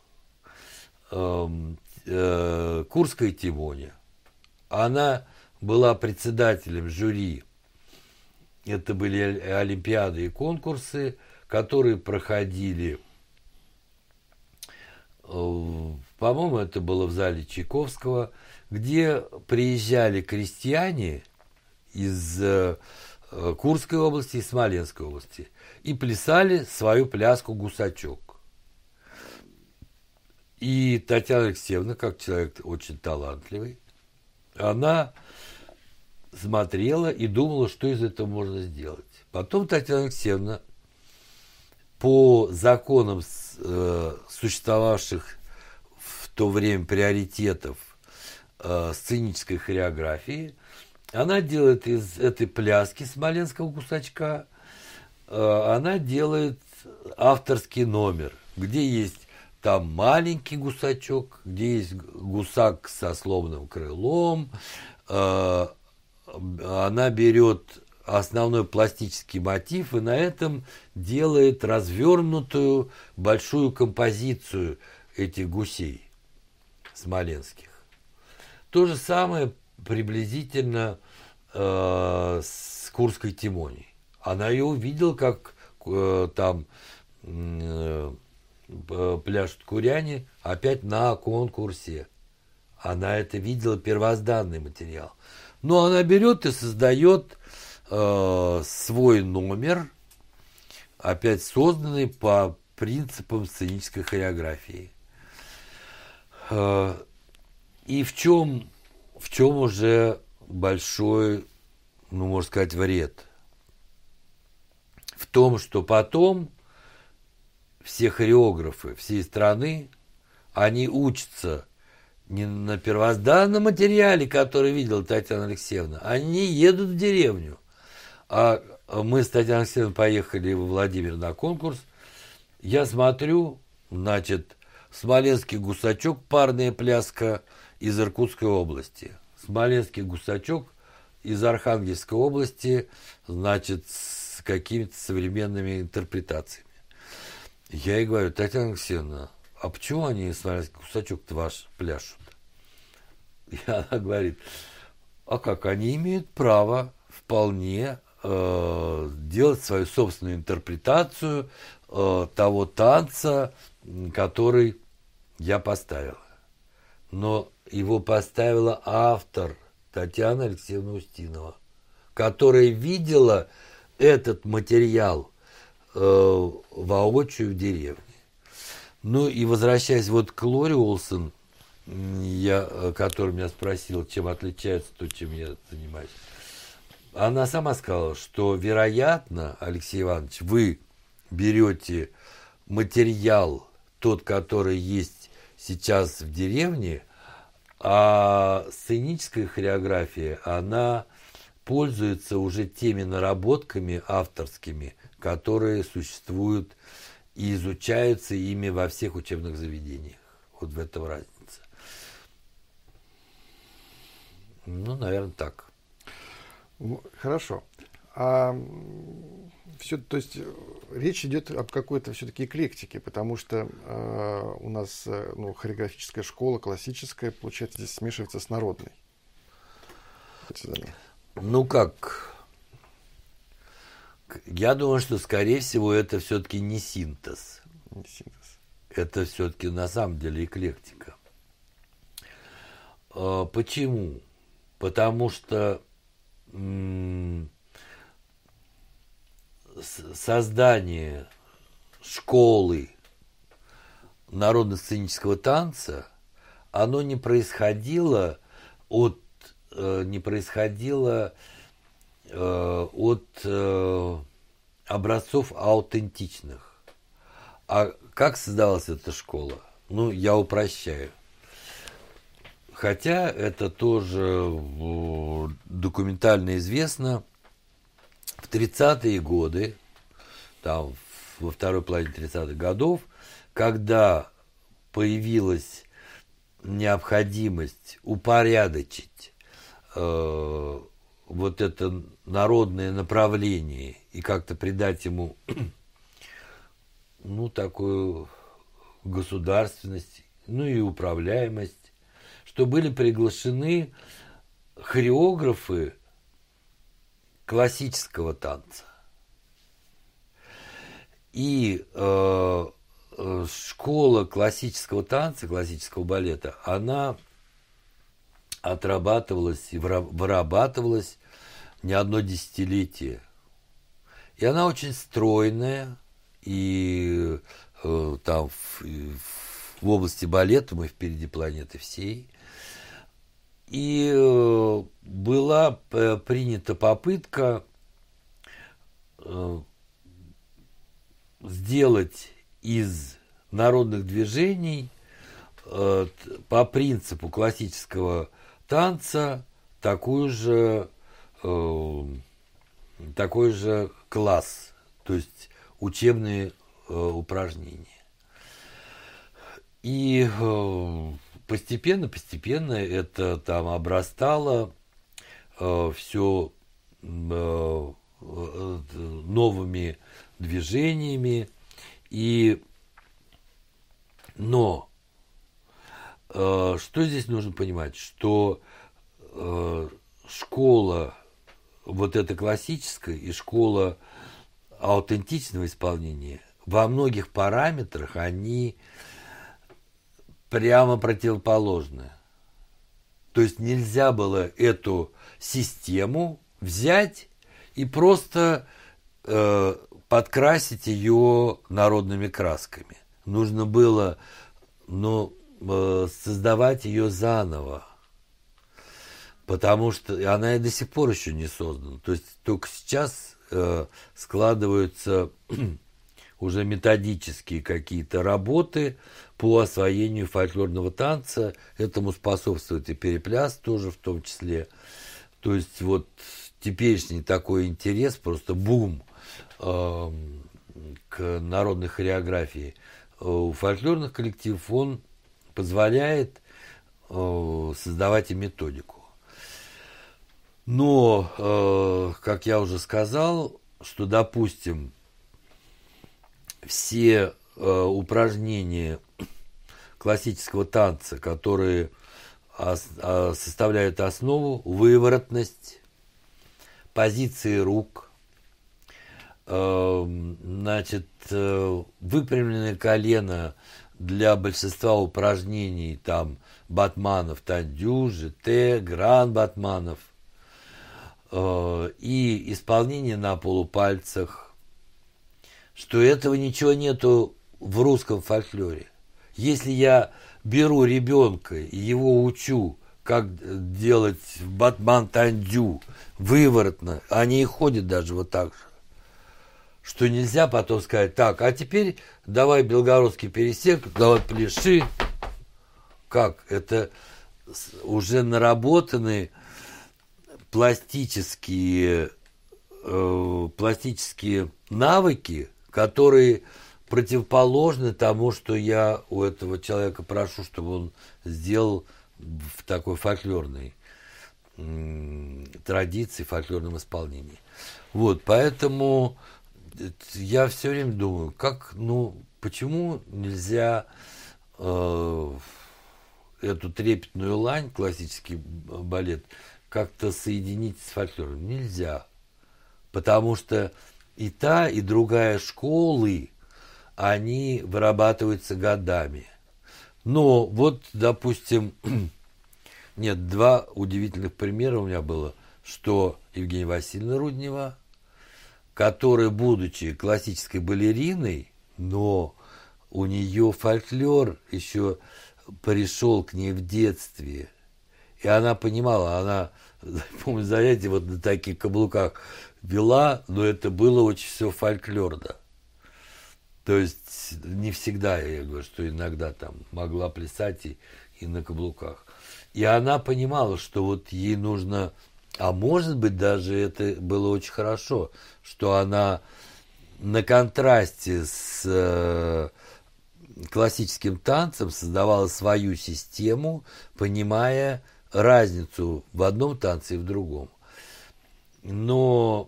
Курская Тимоня. Она была председателем жюри. Это были олимпиады и конкурсы, которые проходили, по-моему, это было в зале Чайковского, где приезжали крестьяне из Курской области и Смоленской области и плясали свою пляску «Гусачок». И Татьяна Алексеевна, как человек очень талантливый, она смотрела и думала, что из этого можно сделать. Потом Татьяна Алексеевна по законам существовавших в то время приоритетов сценической хореографии, она делает из этой пляски смоленского гусачка, она делает авторский номер, где есть там маленький гусачок, где есть гусак со сломанным крылом. Она берет основной пластический мотив и на этом делает развернутую большую композицию этих гусей смоленских. То же самое приблизительно с Курской Тимоней. Она ее увидела, как там пляшут куряне опять на конкурсе. Она это видела, первозданный материал. Но она берет и создает свой номер, опять созданный по принципам сценической хореографии. И в чем уже большой, ну, можно сказать, вред? В том, что потом все хореографы всей страны, они учатся не на первозданном материале, который видела Татьяна Алексеевна, они едут в деревню. А мы с Татьяной Алексеевной поехали во Владимир на конкурс. Я смотрю, значит, смоленский гусачок, парная пляска из Иркутской области. Смоленский гусачок из Архангельской области, значит, с какими-то современными интерпретациями. Я ей говорю: Татьяна Алексеевна, а почему они смоленский гусачок-то ваш пляшут? И она говорит: а как, они имеют право вполне делать свою собственную интерпретацию того танца, который я поставила. Но его поставила автор Татьяна Алексеевна Устинова, которая видела этот материал воочию в деревне. Ну и возвращаясь вот к Лори Олсон, который меня спросил, чем отличается то, чем я занимаюсь. Она сама сказала, что, вероятно, Алексей Иванович, вы берете материал, тот, который есть сейчас в деревне, а сценическая хореография, она пользуется уже теми наработками авторскими, которые существуют и изучаются ими во всех учебных заведениях. Вот в этом разница. Ну, наверное, так. Хорошо. Все, то есть речь идет об какой-то все-таки эклектике, потому что у нас хореографическая школа, классическая, получается, здесь смешивается с народной. Ну как? Я думаю, что, скорее всего, это все-таки не синтез. Не синтез. Это все-таки на самом деле эклектика. Почему? Потому что создание школы народно-сценического танца, оно не происходило от образцов аутентичных. А как создавалась эта школа? Ну, я упрощаю. Хотя это тоже документально известно. В 30-е годы, там, во второй половине 30-х годов, когда появилась необходимость упорядочить вот это народное направление и как-то придать ему такую государственность, и управляемость, что были приглашены хореографы классического танца. И школа классического танца, классического балета, она отрабатывалась и вырабатывалась не одно десятилетие. И она очень стройная, и в области балета мы впереди планеты всей. И была принята попытка сделать из народных движений по принципу классического танца такой же класс, то есть учебные упражнения. И постепенно это там обрастало все новыми движениями. Но что здесь нужно понимать, что школа вот эта классическая и школа аутентичного исполнения во многих параметрах они прямо противоположны. То есть нельзя было эту систему взять и просто подкрасить ее народными красками. Нужно было создавать ее заново, потому что она и до сих пор еще не создана. То есть только сейчас складываются уже методические какие-то работы по освоению фольклорного танца. Этому способствует и перепляс тоже в том числе. То есть вот теперешний такой интерес, просто бум к народной хореографии у фольклорных коллективов, он позволяет создавать и методику. Но, как я уже сказал, что, допустим, все упражнения классического танца, которые составляют основу, выворотность, позиции рук, значит, выпрямленное колено для большинства упражнений, там, батманов, тандю, жете, гран-батманов, и исполнение на полупальцах, что этого ничего нету в русском фольклоре. Если я беру ребенка и его учу, как делать батман тандю, выворотно, они и ходят даже вот так же, что нельзя потом сказать: так, а теперь давай белгородский пересек, давай пляши. Как? Это уже наработанные пластические навыки, которые противоположны тому, что я у этого человека прошу, чтобы он сделал в такой фольклорной традиции, фольклорном исполнении. Вот, поэтому я все время думаю, почему нельзя эту трепетную лань, классический балет, как-то соединить с фольклором? Нельзя. Потому что и та, и другая школы, они вырабатываются годами. Но вот, допустим, нет, два удивительных примера у меня было, что Евгения Васильевна Руднева, которая, будучи классической балериной, но у нее фольклор еще пришел к ней в детстве. И она понимала, она, помню, занятия вот на таких каблуках вела, но это было очень все фольклорно. То есть не всегда, я говорю, что иногда там могла плясать и на каблуках. И она понимала, что вот ей нужно, а может быть даже это было очень хорошо, что она на контрасте с классическим танцем создавала свою систему, понимая разницу в одном танце и в другом. Но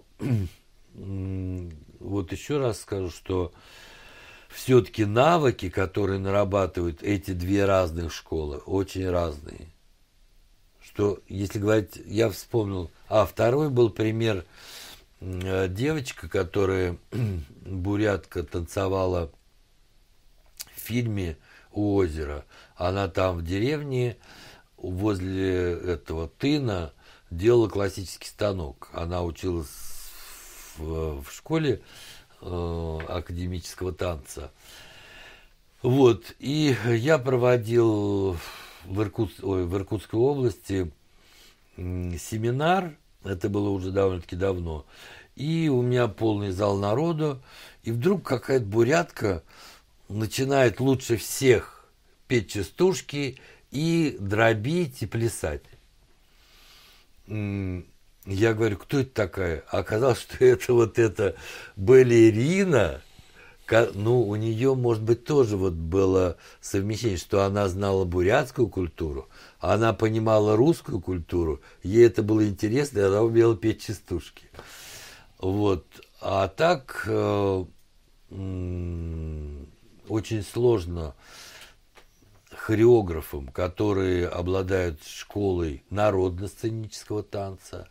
вот еще раз скажу, что все-таки навыки, которые нарабатывают эти две разных школы, очень разные. Что, если говорить, я вспомнил, второй был пример, девочка, которая, бурятка, танцевала в фильме «У озера». Она там в деревне возле этого тына делала классический станок. Она училась в школе академического танца. Вот. И я проводил в Иркутской области семинар, это было уже довольно-таки давно, и у меня полный зал народу, и вдруг какая-то бурятка начинает лучше всех петь частушки и дробить, и плясать. Я говорю, кто это такая? А оказалось, что это вот эта балерина. Ну, у нее, может быть, тоже вот было совмещение, что она знала бурятскую культуру, она понимала русскую культуру, ей это было интересно, и она умела петь частушки. Вот. А так очень сложно хореографам, которые обладают школой народно-сценического танца,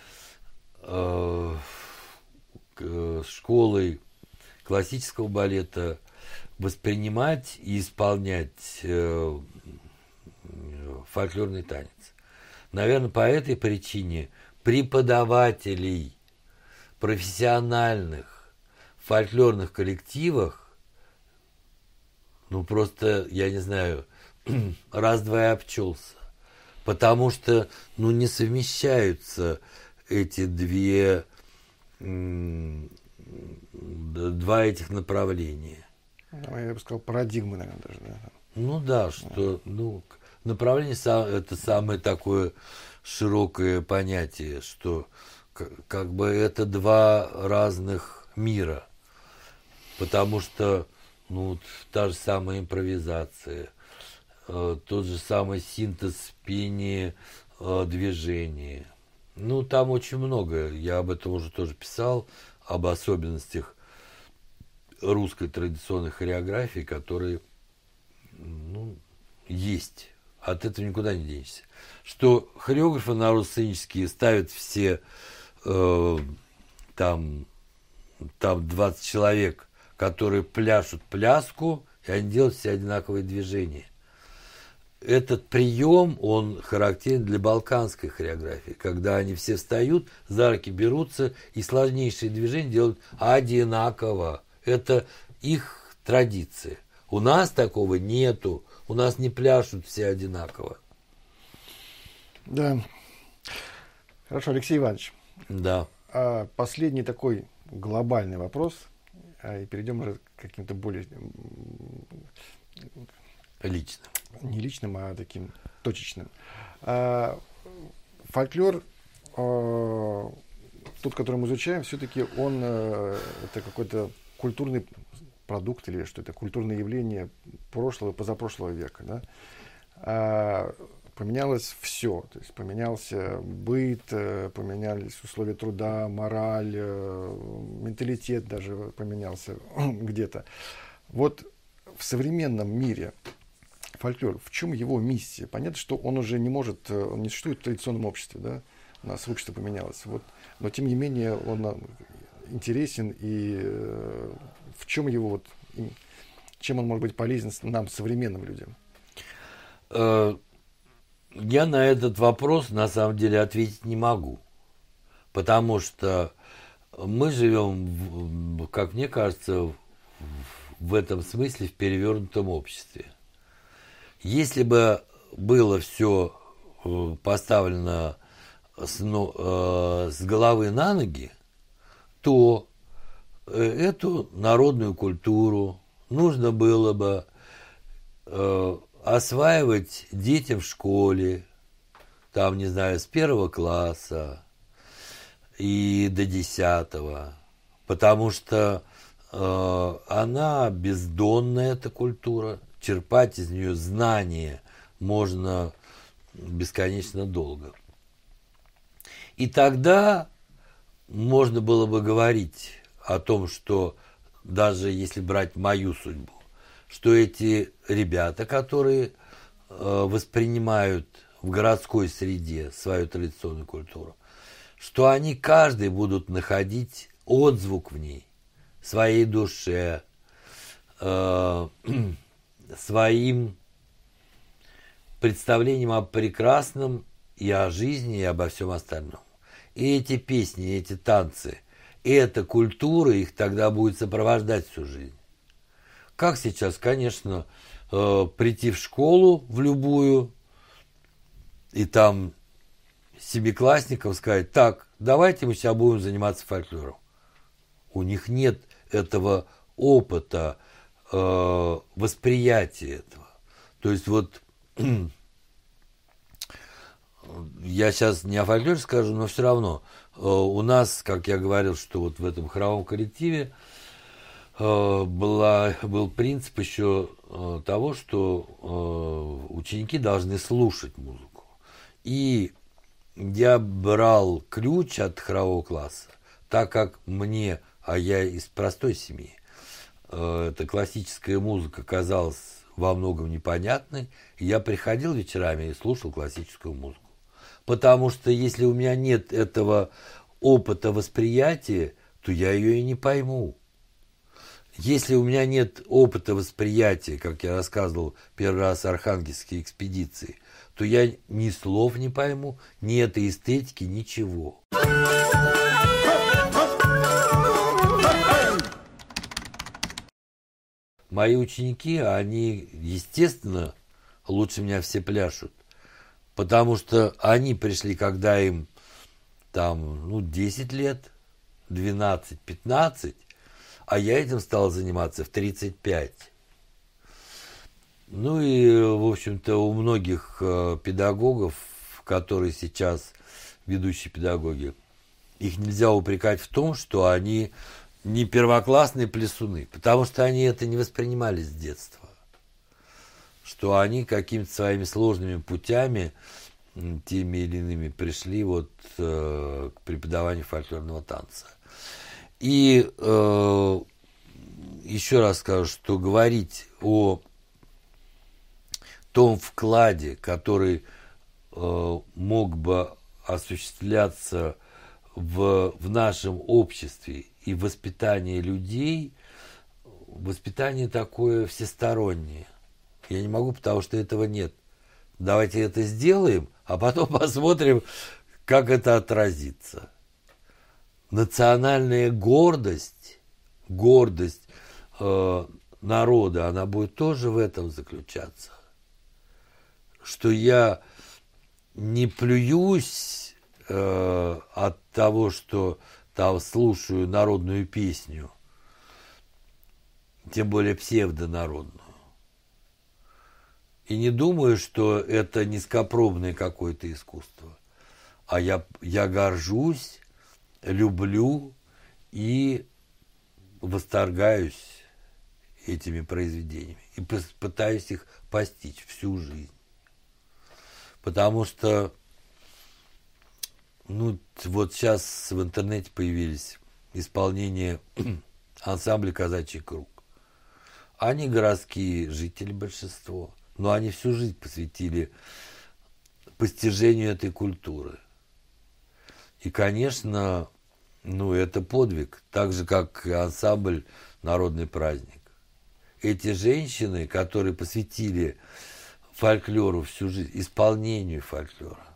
школой классического балета, воспринимать и исполнять фольклорный танец. Наверное, по этой причине преподавателей профессиональных фольклорных коллективах, ну просто, я не знаю, раз-два и обчелся. Потому что, ну, не совмещаются эти два этих направления. Ну, я бы сказал, парадигмы, наверное, даже. Да. Ну да, что направление это самое такое широкое понятие, что как бы это два разных мира. Потому что та же самая импровизация, тот же самый синтез пения, движения. Ну, там очень много. Я об этом уже тоже писал, об особенностях русской традиционной хореографии, которые, есть. От этого никуда не денешься. Что хореографы народно-сценические ставят все там 20 человек, которые пляшут пляску, и они делают все одинаковые движения. Этот прием, он характерен для балканской хореографии, когда они все встают, за руки берутся и сложнейшие движения делают одинаково. Это их традиция. У нас такого нету. У нас не пляшут все одинаково. Да. Хорошо, Алексей Иванович. Да. Последний такой глобальный вопрос, и перейдем уже к каким-то более личным. Не личным, а таким точечным. Фольклор, тот, который мы изучаем, все-таки он это какой-то культурный продукт или что это, культурное явление прошлого, позапрошлого века. Да? Поменялось все. То есть поменялся быт, поменялись условия труда, мораль, менталитет даже поменялся где-то. Вот в современном мире фольклор, в чем его миссия? Понятно, что он уже не может, он не существует в традиционном обществе, да? У нас общество поменялось. Вот. Но тем не менее он интересен, и в чем его, чем он может быть полезен нам, современным людям? Я на этот вопрос, на самом деле, ответить не могу. Потому что мы живем, как мне кажется, в этом смысле в перевернутом обществе. Если бы было все поставлено с головы на ноги, то эту народную культуру нужно было бы осваивать детям в школе, там, не знаю, с 1 класса и до 10, потому что она бездонная, эта культура, черпать из нее знания можно бесконечно долго. И тогда можно было бы говорить о том, что даже если брать мою судьбу, что эти ребята, которые воспринимают в городской среде свою традиционную культуру, что они каждый будут находить отзвук в ней, своей душе, своим представлением о прекрасном и о жизни, и обо всем остальном. И эти песни, и эти танцы, и эта культура их тогда будет сопровождать всю жизнь. Как сейчас, конечно, прийти в школу в любую, и там семиклассникам сказать: так, давайте мы сейчас будем заниматься фольклором. У них нет этого опыта, восприятия этого. То есть вот я сейчас не о фольклоре скажу, но все равно у нас, как я говорил, что вот в этом хоровом коллективе был принцип еще того, что ученики должны слушать музыку. И я брал ключ от хорового класса, так как мне, а я из простой семьи, эта классическая музыка казалась во многом непонятной, и я приходил вечерами и слушал классическую музыку. Потому что если у меня нет этого опыта восприятия, то я ее и не пойму. Если у меня нет опыта восприятия, как я рассказывал первый раз архангельские экспедиции, то я ни слов не пойму, ни этой эстетики, ничего. Мои ученики, они, естественно, лучше меня все пляшут. Потому что они пришли, когда им там, 10 лет, 12, 15, а я этим стал заниматься в 35. Ну и, в общем-то, у многих педагогов, которые сейчас ведущие педагоги, их нельзя упрекать в том, что они не первоклассные плясуны, потому что они это не воспринимали с детства. Что они какими-то своими сложными путями, теми или иными, пришли вот к преподаванию фольклорного танца. И еще раз скажу, что говорить о том вкладе, который мог бы осуществляться в нашем обществе и в воспитании людей, воспитание такое всестороннее. Я не могу, потому что этого нет. Давайте это сделаем, а потом посмотрим, как это отразится. Национальная гордость народа, она будет тоже в этом заключаться. Что я не плююсь от того, что там слушаю народную песню, тем более псевдонародную. И не думаю, что это низкопробное какое-то искусство. А я горжусь, люблю и восторгаюсь этими произведениями. И пытаюсь их постичь всю жизнь. Потому что, вот сейчас в интернете появились исполнения ансамбля «Казачий круг». Они городские жители, большинство. Но они всю жизнь посвятили постижению этой культуры. И, конечно, это подвиг, так же, как и ансамбль «Народный праздник». Эти женщины, которые посвятили фольклору всю жизнь, исполнению фольклора,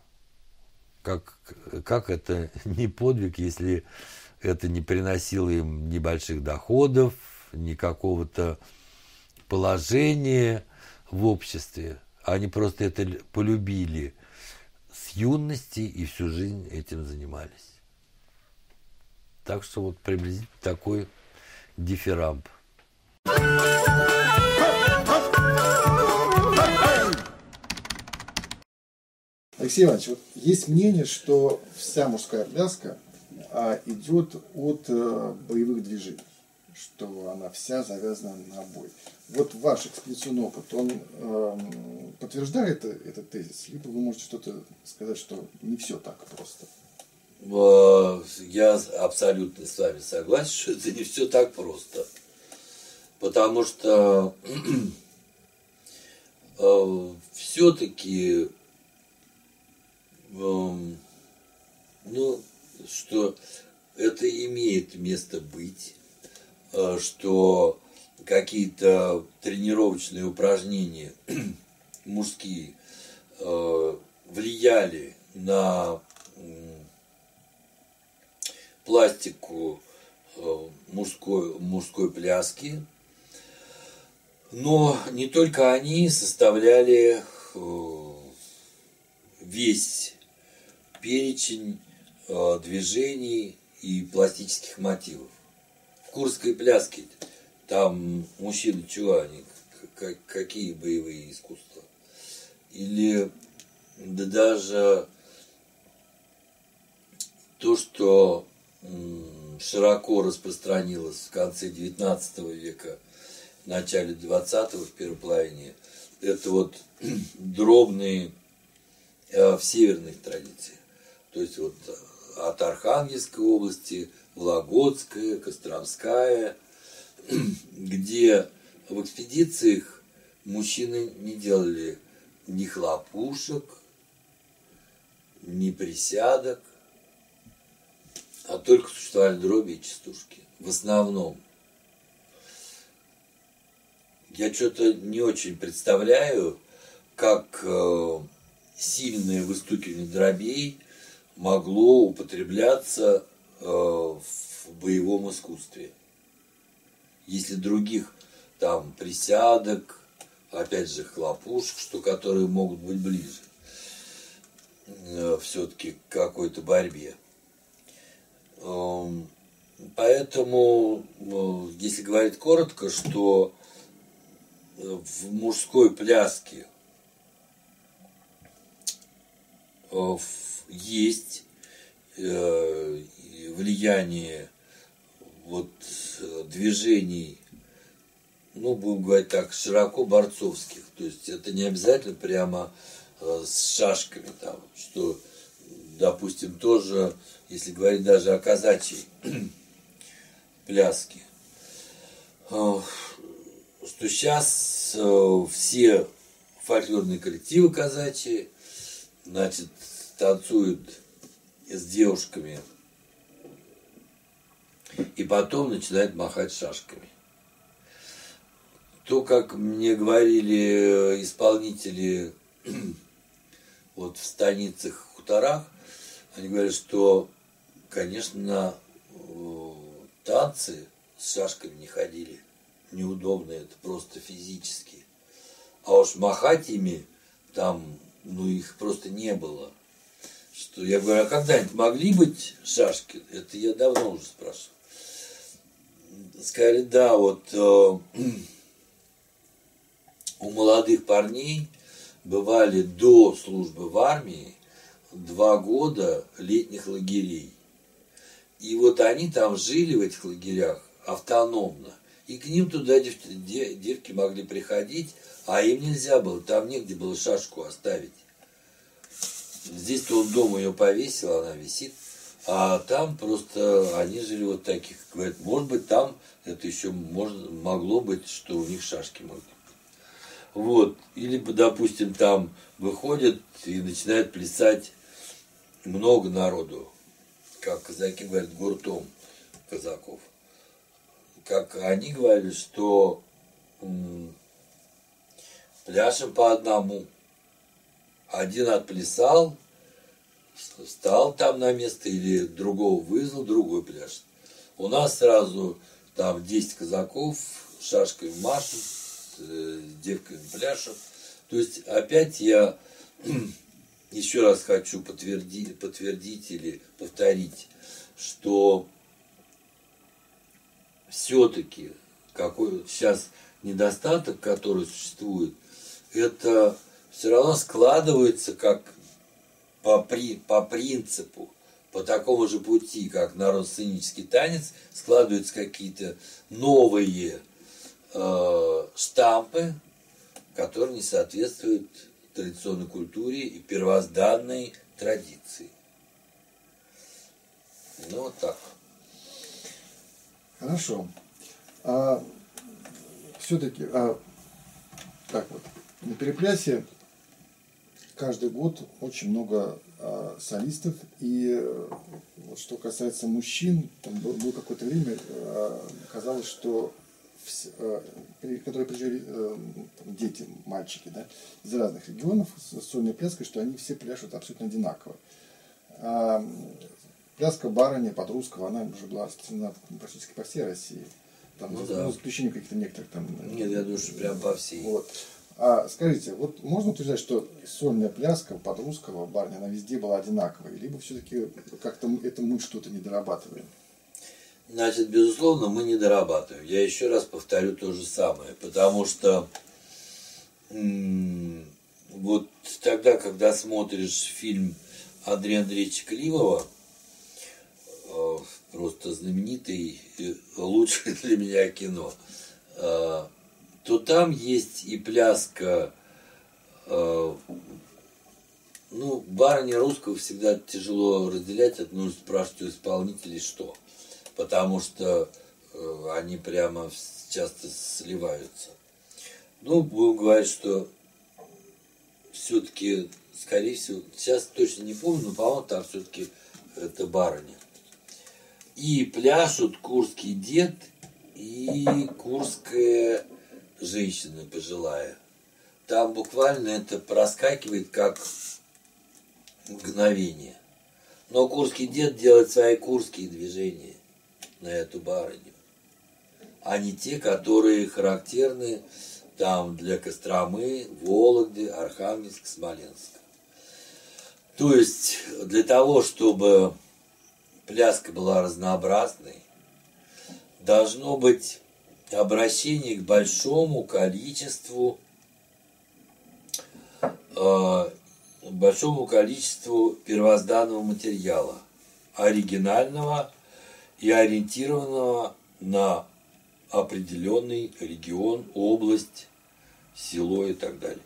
как это не подвиг, если это не приносило им ни больших доходов, ни какого-то положения в обществе. Они просто это полюбили с юности и всю жизнь этим занимались. Так что вот приблизительно такой дифирамб. Алексей Иванович, вот есть мнение, что вся мужская пляска идет от боевых движений, что она вся завязана на бой. Вот ваш экспедиционный опыт, он подтверждает этот тезис? Либо вы можете что-то сказать, что не все так просто? Я абсолютно с вами согласен, что это не все так просто. Потому что все-таки что это имеет место быть, что какие-то тренировочные упражнения мужские влияли на пластику мужской пляски, но не только они составляли весь перечень движений и пластических мотивов. В Курской пляске там мужчины чего они, какие боевые искусства? Или да даже то, что широко распространилось в конце XIX века, в начале XX, в первой половине, это вот дробные в северных традициях. То есть вот от Архангельской области, Вологодская, Костромская, где в экспедициях мужчины не делали ни хлопушек, ни присядок, а только существовали дроби и частушки. В основном. Я что-то не очень представляю, как сильное выстукивание дробей могло употребляться в боевом искусстве. Если других там присядок, опять же хлопушек, что которые могут быть ближе все-таки к какой-то борьбе. Поэтому, если говорить коротко, что в мужской пляске есть влияние вот движений, ну, будем говорить так, широко борцовских. То есть это не обязательно прямо с шашками там, что, допустим, тоже, если говорить даже о казачьей пляске, что сейчас все фольклорные коллективы казачьи, значит, танцуют с девушками и потом начинают махать шашками. То, как мне говорили исполнители вот в станицах, хуторах, они говорят, что, конечно, танцы с шашками не ходили. Неудобно это просто физически. А уж махать ими там, ну, их просто не было. Что я говорю, а когда-нибудь могли быть шашки? Это я давно уже спрашивал. Сказали, да, вот у молодых парней бывали до службы в армии 2 года летних лагерей. И вот они там жили в этих лагерях автономно. И к ним туда девки могли приходить, а им нельзя было, там негде было шашку оставить. Здесь-то он дома ее повесил, она висит, а там просто они жили вот таких. Говорят, может быть, там это еще могло быть, что у них шашки могут быть. Вот. Или, допустим, там выходят и начинают плясать много народу, как казаки говорят, гуртом казаков. Как они говорили, что пляшем по одному. Один отплясал, встал там на место или другого вызвал, другой пляшет. У нас сразу там 10 казаков шашкой машут, с девками пляшут. То есть опять я еще раз хочу подтвердить или повторить, что все-таки какой сейчас недостаток, который существует, это все равно складывается как по принципу, по такому же пути, как народно-сценический танец, складываются какие-то новые штампы, которые не соответствуют традиционной культуре и первозданной традиции. Ну, вот так. Хорошо. Все-таки, так вот, на Переплясе каждый год очень много солистов, и вот что касается мужчин, там было какое-то время, казалось, что которые приезжали дети, мальчики, да, из разных регионов с сольной пляской, что они все пляшут абсолютно одинаково. Пляска барыня под русского, она уже была распространена практически по всей России. Там, ну, за исключением каких-то некоторых там. Нет, я думаю, что прям по всей. Вот. А скажите, вот можно утверждать, что сольная пляска под русского барня, она везде была одинаковой? Либо все-таки как-то это мы что-то не дорабатываем? Значит, безусловно, мы не дорабатываем. Я еще раз повторю то же самое. Потому что вот тогда, когда смотришь фильм Андрея Андреевича Климова, просто знаменитый, лучшее для меня кино, то там есть и пляска, барыня русского всегда тяжело разделять, нужно спрашивать у исполнителей что, потому что они прямо часто сливаются. Будем говорить, что все-таки, скорее всего, сейчас точно не помню, но, по-моему, там все-таки это барыня. И пляшут курский дед и курская женщина пожилая. Там буквально это проскакивает как мгновение. Но курский дед делает свои курские движения на эту барыню, а не те, которые характерны там для Костромы, Вологды, Архангельска, Смоленска. То есть для того, чтобы пляска была разнообразной, должно быть обращение к большому количеству первозданного материала, оригинального и ориентированного на определенный регион, область, село и так далее.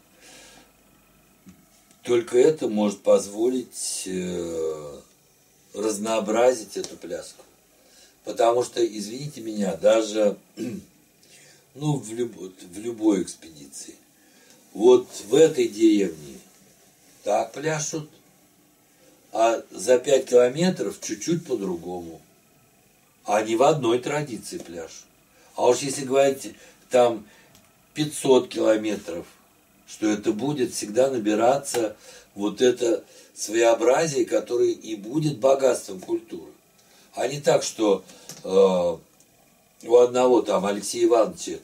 Только это может позволить разнообразить эту пляску. Потому что, извините меня, даже в любой экспедиции, вот в этой деревне так пляшут, а за 5 километров чуть-чуть по-другому. Они в одной традиции пляшут. А уж если говорить там 500 километров, что это будет всегда набираться вот это своеобразие, которое и будет богатством культуры. А не так, что у одного там Алексея Ивановича,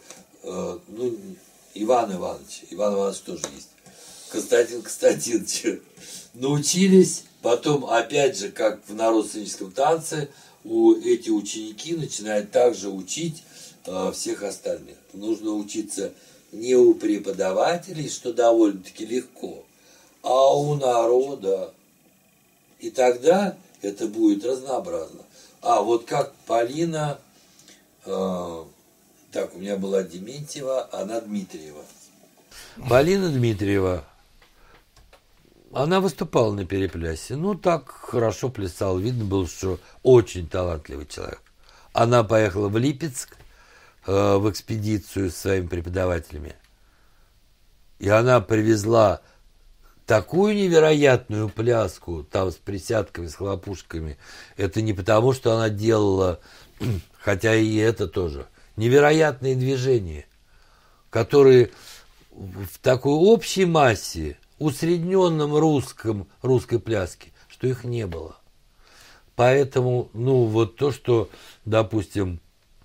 Иван Иванович тоже есть, Константин Константинович, научились, потом опять же, как в народно-сценическом танце, эти ученики начинают также учить всех остальных. Нужно учиться не у преподавателей, что довольно-таки легко, а у народа. И тогда это будет разнообразно. Вот как Полина, у меня была Дементьева, она Дмитриева. Полина Дмитриева, она выступала на переплясе. Так хорошо плясала. Видно было, что очень талантливый человек. Она поехала в Липецк в экспедицию с своими преподавателями. И она привезла такую невероятную пляску, там с присядками, с хлопушками. Это не потому, что она делала, хотя и это тоже, невероятные движения, которые в такой общей массе, усредненном русской пляске, что их не было. Поэтому, вот то, что, допустим,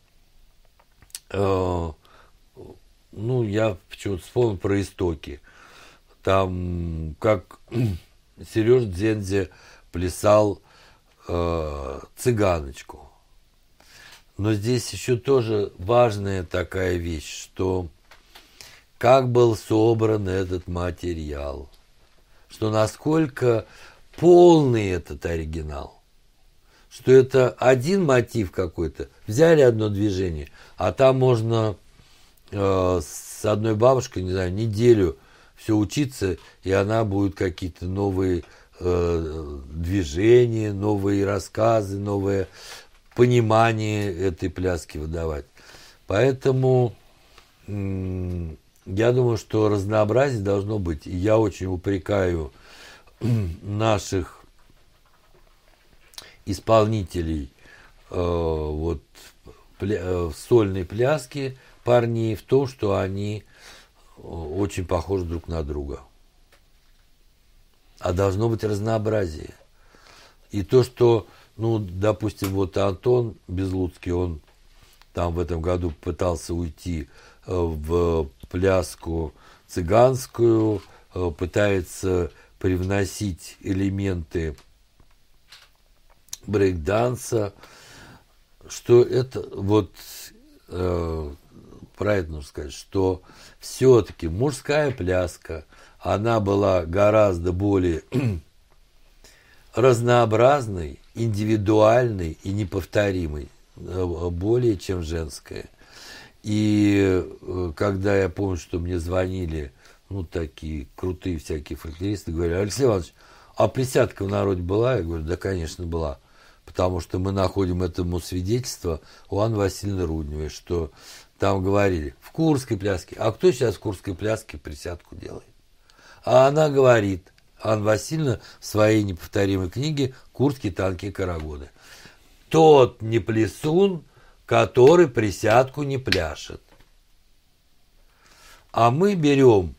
я почему-то вспомнил про истоки. Там, как Сережа Дзензе плясал цыганочку. Но здесь еще тоже важная такая вещь, что как был собран этот материал, что насколько полный этот оригинал, что это один мотив какой-то, взяли одно движение, а там можно с одной бабушкой, не знаю, неделю все учиться, и она будет какие-то новые движения, новые рассказы, новое понимание этой пляски выдавать. Поэтому я думаю, что разнообразие должно быть. И я очень упрекаю наших исполнителей сольной пляски парней в том, что они очень похожи друг на друга. А должно быть разнообразие. И то, что, допустим, Антон Безлуцкий, он там в этом году пытался уйти в пляску цыганскую, пытается привносить элементы брейк-данса, что это вот правильно нужно сказать, что все-таки мужская пляска, она была гораздо более разнообразной, индивидуальной и неповторимой, более чем женская. И когда я помню, что мне звонили, ну, такие крутые всякие фольклористы, говорили: Алексей Иванович, а присядка в народе была? Я говорю: да, конечно, была. Потому что мы находим этому свидетельство у Анны Васильевны Рудневой, что там говорили в Курской пляске. А кто сейчас в Курской пляске присядку делает? А она говорит, Анна Васильевна, в своей неповторимой книге «Курские танки и карагоды». Тот не плясун, который присядку не пляшет. А мы берем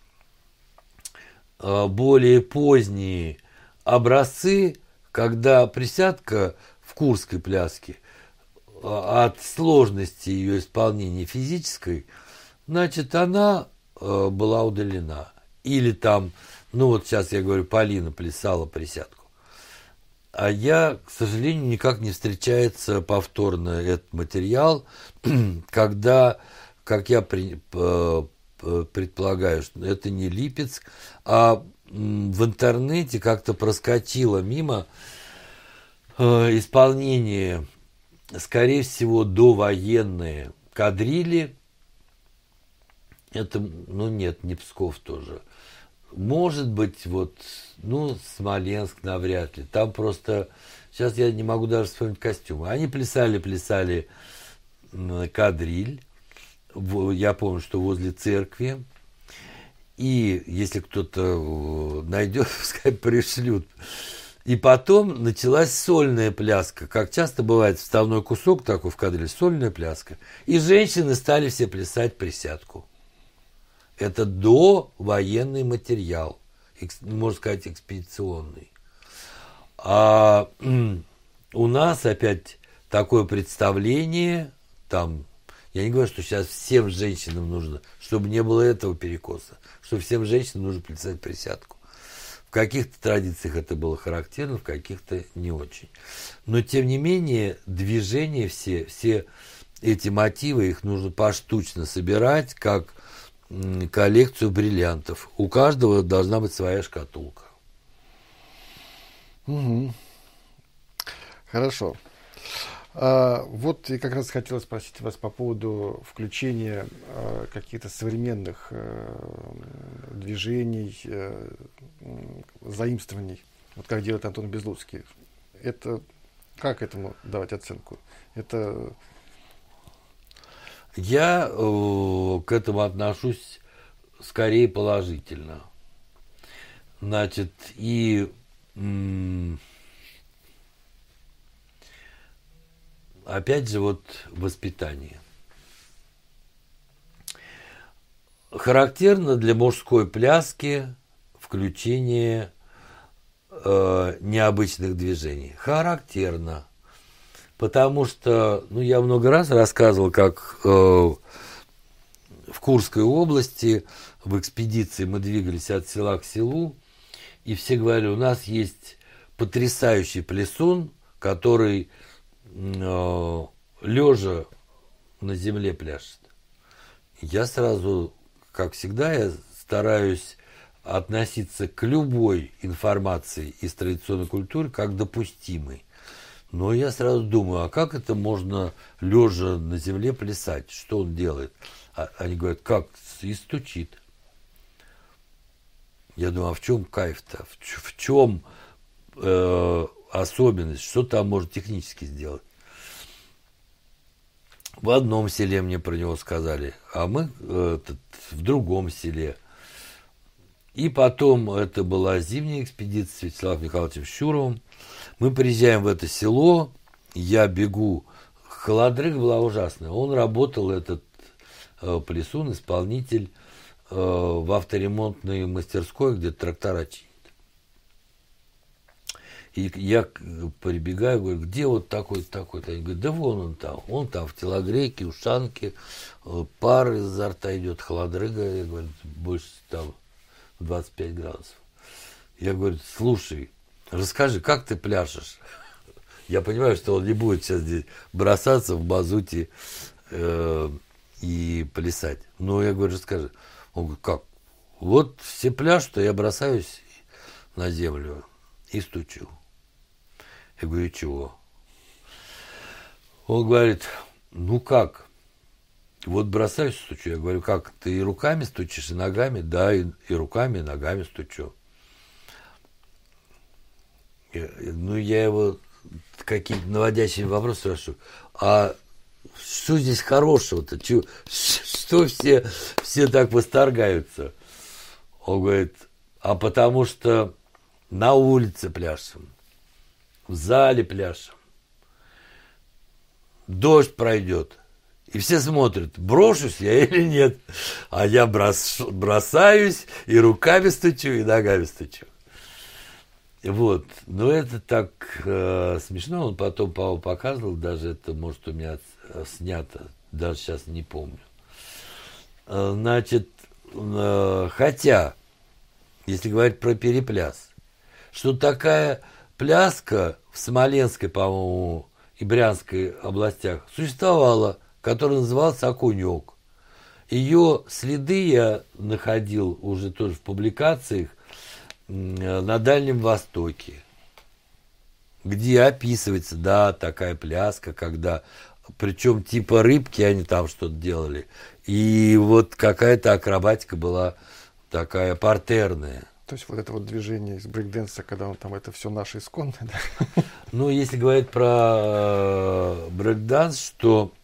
более поздние образцы, когда присядка в Курской пляске от сложности ее исполнения физической, значит, она была удалена. Или там, ну вот сейчас я говорю, Полина плясала присядку. А я, к сожалению, никак не встречается повторно этот материал, когда, как я предполагаю, что это не Липецк, а в интернете как-то проскочило мимо исполнение, скорее всего, довоенные кадрили. Это, ну нет, не Псков тоже. Может быть, вот, ну, Смоленск навряд ли. Там просто, сейчас я не могу даже вспомнить костюмы. Они плясали кадриль. Я помню, что возле церкви. И если кто-то найдет, пускай пришлют. И потом началась сольная пляска. Как часто бывает, вставной кусок такой в кадриле, сольная пляска. И женщины стали все плясать присядку. Это довоенный материал, можно сказать, экспедиционный. А у нас опять такое представление, там, я не говорю, что сейчас всем женщинам нужно, чтобы не было этого перекоса, что всем женщинам нужно плясать присядку. В каких-то традициях это было характерно, в каких-то не очень. Но, тем не менее, движения все эти мотивы, их нужно поштучно собирать, как коллекцию бриллиантов. У каждого должна быть своя шкатулка. Угу. Хорошо. Вот и как раз хотел спросить вас по поводу включения каких-то современных движений, заимствований, вот как делает Антон Безлуцкий. Это как этому давать оценку? Это... Я к этому отношусь скорее положительно. Значит, и опять же, вот воспитание. Характерно для мужской пляски включение необычных движений. Характерно. Потому что, ну, я много раз рассказывал, как в Курской области в экспедиции мы двигались от села к селу, и все говорили, у нас есть потрясающий плясун, который лежа на земле пляшет. Я сразу, как всегда, я стараюсь относиться к любой информации из традиционной культуры как допустимой. Но я сразу думаю, а как это можно лежа на земле плясать? Что он делает? Они говорят, как? И стучит. Я думаю, а в чем кайф-то? В чем особенность? Что там может технически сделать? В одном селе мне про него сказали, а мы в другом селе. И потом это была зимняя экспедиция с Вячеславом Михайловичем Щуровым. Мы приезжаем в это село, я бегу. Холодрыга была ужасная. Он работал, этот плясун, исполнитель, в авторемонтной мастерской, где трактора чинят. И я прибегаю, говорю, где вот такой-то, такой-то? Они говорят, да вон он там в телогрейке, ушанке, пар изо рта идет, холодрыга, я говорю, больше там 25 градусов. Я говорю, слушай, расскажи, как ты пляшешь? Я понимаю, что он не будет сейчас здесь бросаться в мазуте и плясать. Но я говорю, расскажи. Он говорит, как? Вот все пляшут, а я бросаюсь на землю и стучу. Я говорю, чего? Он говорит, ну как? Вот бросаюсь, стучу. Я говорю, как? Ты и руками стучишь, и ногами? Да, и руками, и ногами стучу. Ну, я его какие-то наводящие вопросы спрашиваю. А что здесь хорошего-то? Что все так восторгаются? Он говорит, а потому что на улице пляшем, в зале пляшем, дождь пройдет, и все смотрят, брошусь я или нет. А я бросаюсь, и руками стучу, и ногами стучу. Вот, но это так смешно, он потом, по-моему, показывал, даже это, может, у меня снято, даже сейчас не помню. Значит, хотя, если говорить про перепляс, что такая пляска в Смоленской, по-моему, и Брянской областях существовала, которая называлась «Окунек». Ее следы я находил уже тоже в публикациях на Дальнем Востоке, где описывается, да, такая пляска, когда, причем типа рыбки они там что-то делали, и вот какая-то акробатика была такая партерная. То есть вот это вот движение из брейкденса, когда он там это все наше исконное, да? Ну, если говорить про брейкданс, что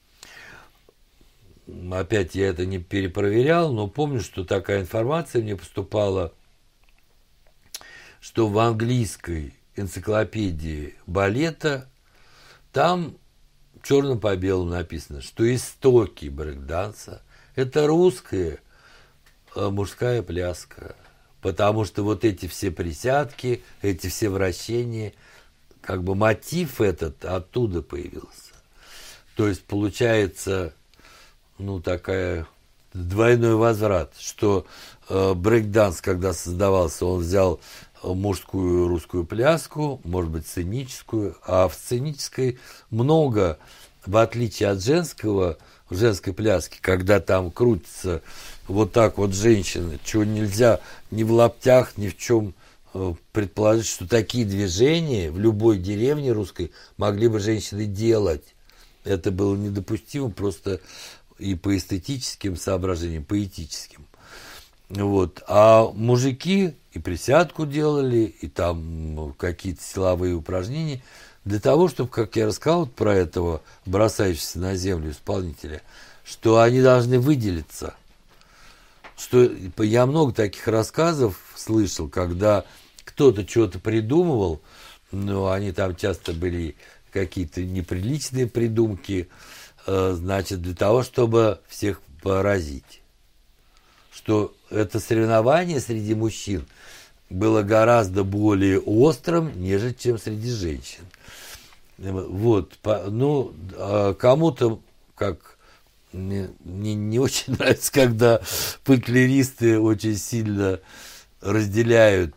опять я это не перепроверял, но помню, что такая информация мне поступала, что в английской энциклопедии балета там черным по белому написано, что истоки брейкданса – это русская мужская пляска. Потому что вот эти все присядки, эти все вращения, как бы мотив этот оттуда появился. То есть получается, ну, такая двойной возврат, что брейкданс, когда создавался, он взял мужскую русскую пляску, может быть, сценическую, а в сценической много, в отличие от женской пляски, когда там крутится вот так вот женщины, чего нельзя ни в лаптях, ни в чем предположить, что такие движения в любой деревне русской могли бы женщины делать. Это было недопустимо просто и по эстетическим соображениям, по этическим. Вот. А мужики и присядку делали, и там какие-то силовые упражнения для того, чтобы, как я рассказал про этого бросающегося на землю исполнителя, что они должны выделиться. Что я много таких рассказов слышал, когда кто-то что-то придумывал, но они там часто были какие-то неприличные придумки, значит, для того, чтобы всех поразить. Что это соревнование среди мужчин было гораздо более острым, нежели чем среди женщин. Вот, ну, кому-то, как мне не очень нравится, когда фольклористы очень сильно разделяют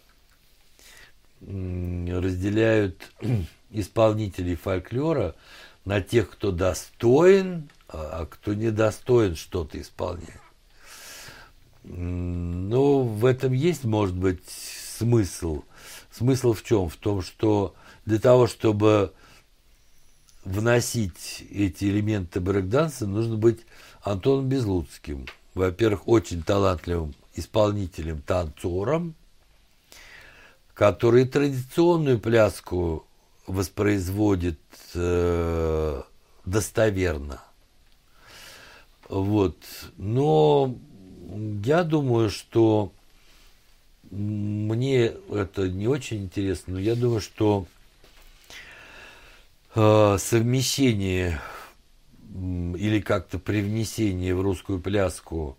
исполнителей фольклора на тех, кто достоин, а кто недостоин что-то исполнять. Но в этом есть, может быть, смысл. Смысл в чем? В том, что для того, чтобы вносить эти элементы брейкданса, нужно быть Антоном Безлуцким. Во-первых, очень талантливым исполнителем, танцором, который традиционную пляску воспроизводит достоверно. Вот. Но я думаю, что мне это не очень интересно, но я думаю, что совмещение или как-то привнесение в русскую пляску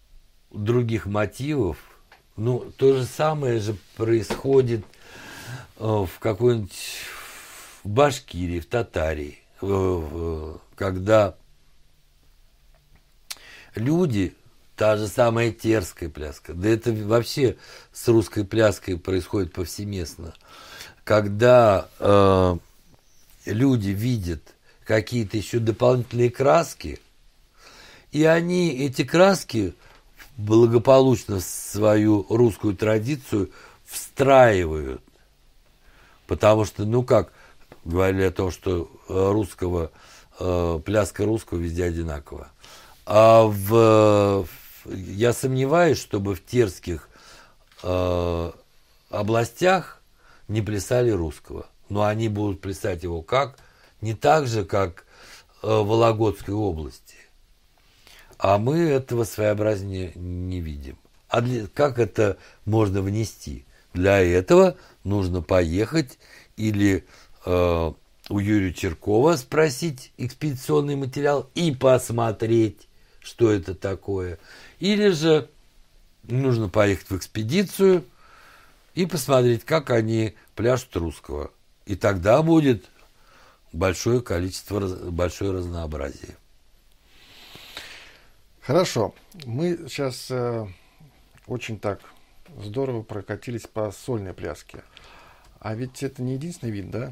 других мотивов, ну, то же самое же происходит в какой-нибудь в Башкирии, в Татарии, когда люди, та же самая терская пляска, да это вообще с русской пляской происходит повсеместно, когда люди видят какие-то еще дополнительные краски, и они эти краски благополучно в свою русскую традицию встраивают. Потому что, ну как, говорили о том, что пляска русского везде одинакова. Я сомневаюсь, чтобы в терских областях не плясали русского. Но они будут плясать его не так же, как в Вологодской области. А мы этого своеобразия не видим. Как это можно внести? Для этого нужно поехать или у Юрия Черкова спросить экспедиционный материал и посмотреть, что это такое. Или же нужно поехать в экспедицию и посмотреть, как они пляшут русского. И тогда будет большое разнообразие. Хорошо. Мы сейчас очень так здорово прокатились по сольной пляске. А ведь это не единственный вид, да?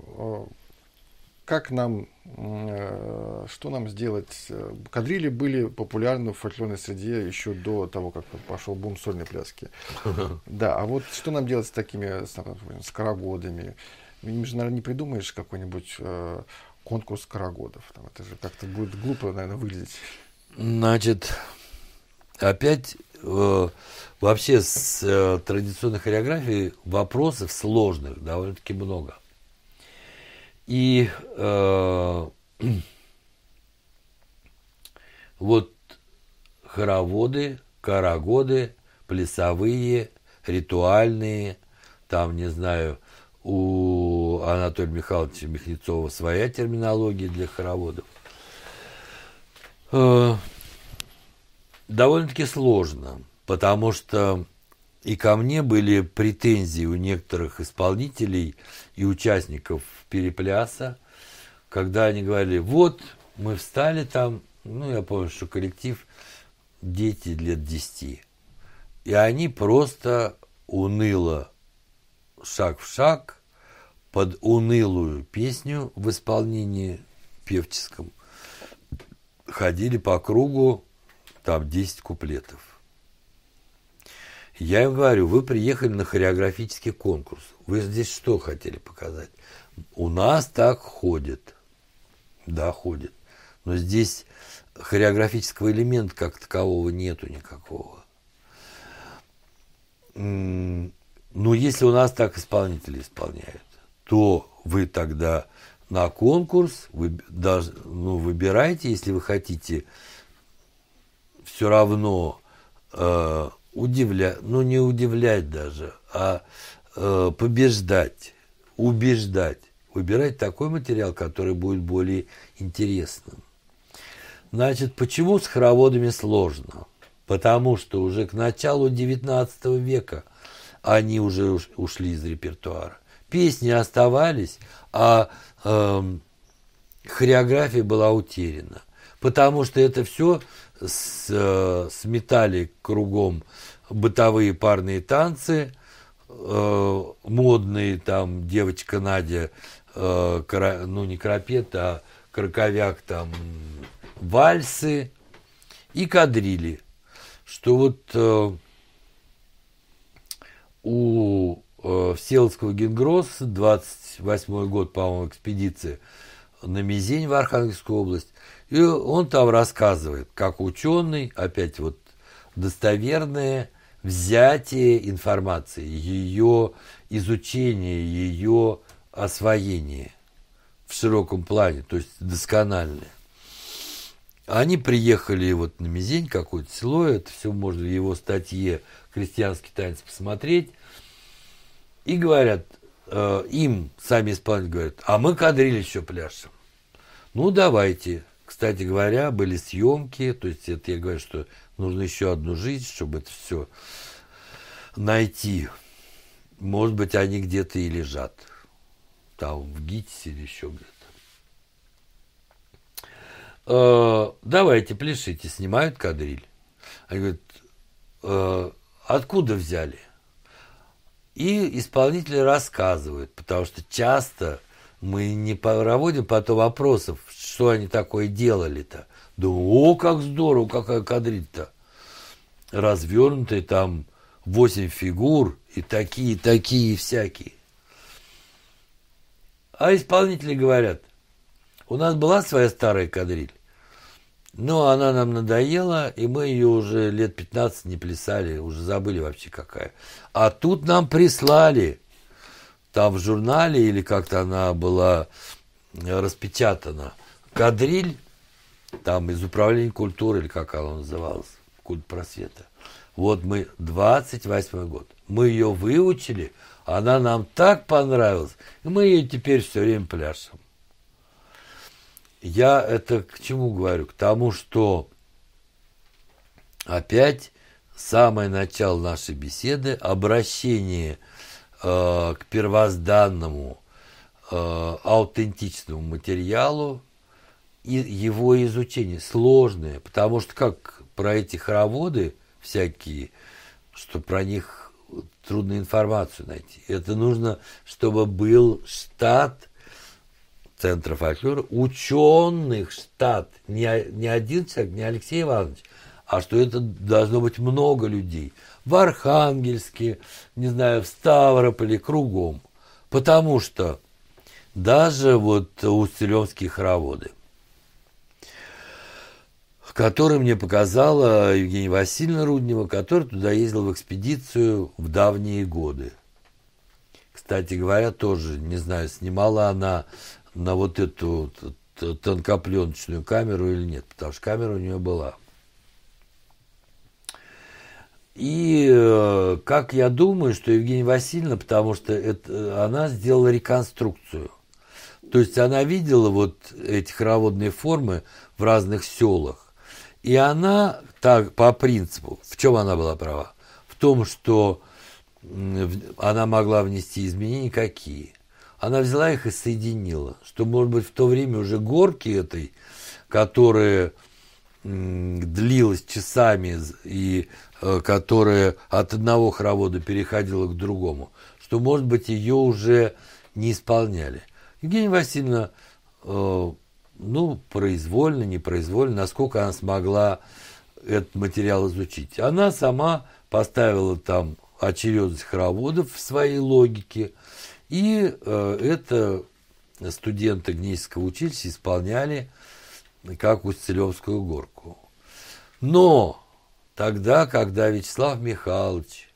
Как нам, что нам сделать? Кадрили были популярны в фольклорной среде еще до того, как пошел бум сольной пляски. Да, а вот что нам делать с такими скорогодами? Мы же, наверное, не придумаешь какой-нибудь конкурс скорогодов. Это же как-то будет глупо, наверное, выглядеть. Значит, опять вообще с традиционной хореографией вопросов сложных довольно-таки много. И вот хороводы, карагоды, плясовые, ритуальные, там, не знаю, у Анатолия Михайловича Михнецова своя терминология для хороводов. Довольно-таки сложно, потому что и ко мне были претензии у некоторых исполнителей и участников перепляса, когда они говорили, вот мы встали там, я помню, что коллектив дети лет 10, и они просто уныло, шаг в шаг, под унылую песню в исполнении певческом, ходили по кругу, там 10 куплетов. Я им говорю, вы приехали на хореографический конкурс. Вы здесь что хотели показать? У нас так ходит. Да, ходит. Но здесь хореографического элемента как такового нету никакого. Если у нас так исполнители исполняют, то вы тогда на конкурс выбирайте, если вы хотите все равно не удивлять даже, а побеждать, убеждать. Выбирать такой материал, который будет более интересным. Значит, почему с хороводами сложно? Потому что уже к началу XIX века они уже ушли из репертуара. Песни оставались, а хореография была утеряна. Потому что это все сметали кругом бытовые парные танцы, модные там девочка Надя, не крапет, а краковяк, там вальсы и кадрили. Что вот у Всеволожского Гингросса, 28-й год, по-моему, экспедиция на Мизень в Архангельскую область, и он там рассказывает, как ученый, опять вот достоверное взятие информации, ее изучение, ее освоение в широком плане, то есть доскональное. Они приехали вот на Мизень, какое-то село, это все можно в его статье «Крестьянский танец» посмотреть, и говорят, им сами исполнители говорят, а мы кадрили еще пляшем. Ну, давайте. Кстати говоря, были съемки, то есть это я говорю, что нужно еще одну жизнь, чтобы это все найти. Может быть, они где-то и лежат. Там, в ГИТИСе или еще где-то. Давайте, пляшите, снимают кадриль. Они говорят, откуда взяли? И исполнители рассказывают, потому что часто мы не проводим потом вопросов, что они такое делали-то. Думаю, о, как здорово, какая кадриль-то. Развернутая, там 8 фигур и такие, всякие. А исполнители говорят, у нас была своя старая кадриль, но она нам надоела, и мы ее уже лет 15 не плясали, уже забыли вообще какая. А тут нам прислали, там в журнале, или как-то она была распечатана, кадриль, там из управления культуры, или как она называлась, культ просвета. Вот мы, 28-й год, мы ее выучили, она нам так понравилась, и мы ее теперь все время пляшем. Я это к чему говорю? К тому, что опять самое начало нашей беседы, обращение к первозданному, аутентичному материалу и его изучение сложное, потому что как про эти хороводы всякие, что про них трудно информацию найти. Это нужно, чтобы был штат Центра фольклора, ученых штат, не один человек, не Алексей Иванович, а что это должно быть много людей. В Архангельске, не знаю, в Ставрополе, кругом. Потому что даже вот Усть-Илёмские хороводы, который мне показала Евгения Васильевна Руднева, которая туда ездила в экспедицию в давние годы. Кстати говоря, тоже, не знаю, снимала она на вот эту тонкопленочную камеру или нет, потому что камера у нее была. И как я думаю, что Евгения Васильевна, потому что она сделала реконструкцию. То есть она видела вот эти хороводные формы в разных селах. И она так по принципу, в чем она была права? В том, что она могла внести изменения какие. Она взяла их и соединила. Что, может быть, в то время уже горки этой, которая длилась часами и которая от одного хоровода переходила к другому, что, может быть, ее уже не исполняли. Евгения Васильевна, произвольно, непроизвольно, насколько она смогла этот материал изучить. Она сама поставила там очередность хороводов в своей логике, и это студенты Гнесинского училища исполняли как Усть-Илёмскую горку. Но тогда, когда Вячеслав Михайлович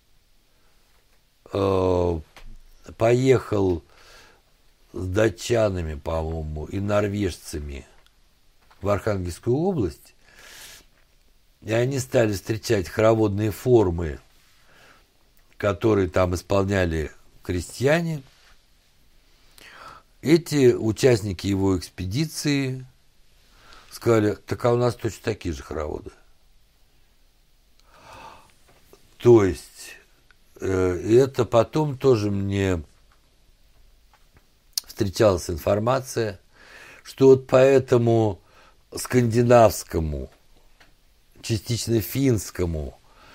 поехал с датчанами, по-моему, и норвежцами в Архангельскую область, и они стали встречать хороводные формы, которые там исполняли крестьяне, эти участники его экспедиции сказали, так а у нас точно такие же хороводы. То есть, это потом тоже мне встречалась информация, что вот по этому скандинавскому, частично финскому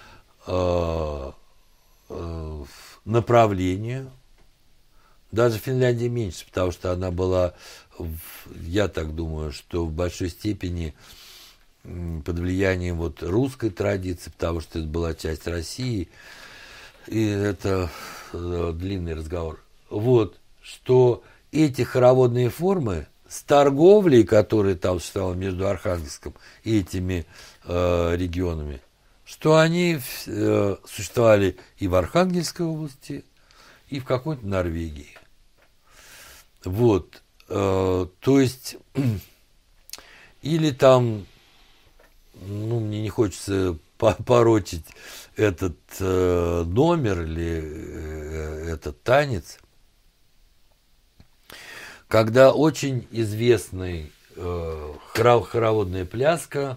направлению, даже Финляндия меньше, потому что она была, я так думаю, что в большой степени под влиянием вот русской традиции, потому что это была часть России, и это длинный разговор. Вот, что эти хороводные формы с торговлей, которая там существовала между Архангельском и этими регионами, что они существовали и в Архангельской области, и в какой-то Норвегии. Вот. То есть, или там, мне не хочется порочить этот номер или этот танец, когда очень известный хороводная пляска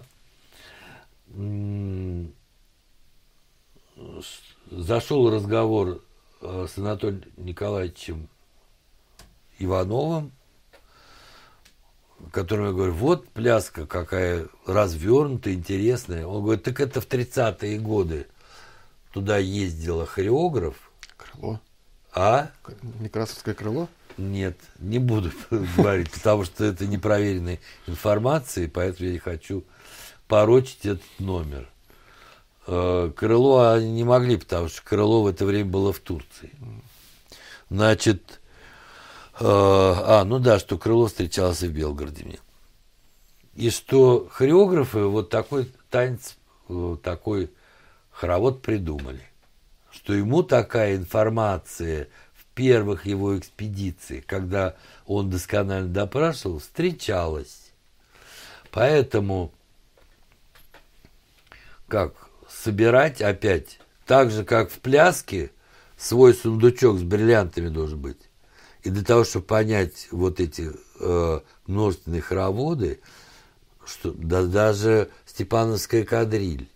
зашел разговор с Анатолием Николаевичем Ивановым, которому я говорю, вот пляска какая развернутая, интересная. Он говорит, так это в 30-е годы туда ездила хореограф. Крыло. А? Некрасовское крыло? Нет, не буду говорить, потому что это непроверенная информация, поэтому я не хочу порочить этот номер. Крыло они не могли, потому что Крыло в это время было в Турции. Значит, ну да, что Крыло встречалось и в Белгороде мне. И что хореографы вот такой танец, такой хоровод придумали. Что ему такая информация в первых его экспедициях, когда он досконально допрашивал, встречалась. Поэтому, как собирать опять, так же, как в пляске, свой сундучок с бриллиантами должен быть. И для того, чтобы понять вот эти множественные хороводы, что даже Степановская кадриль.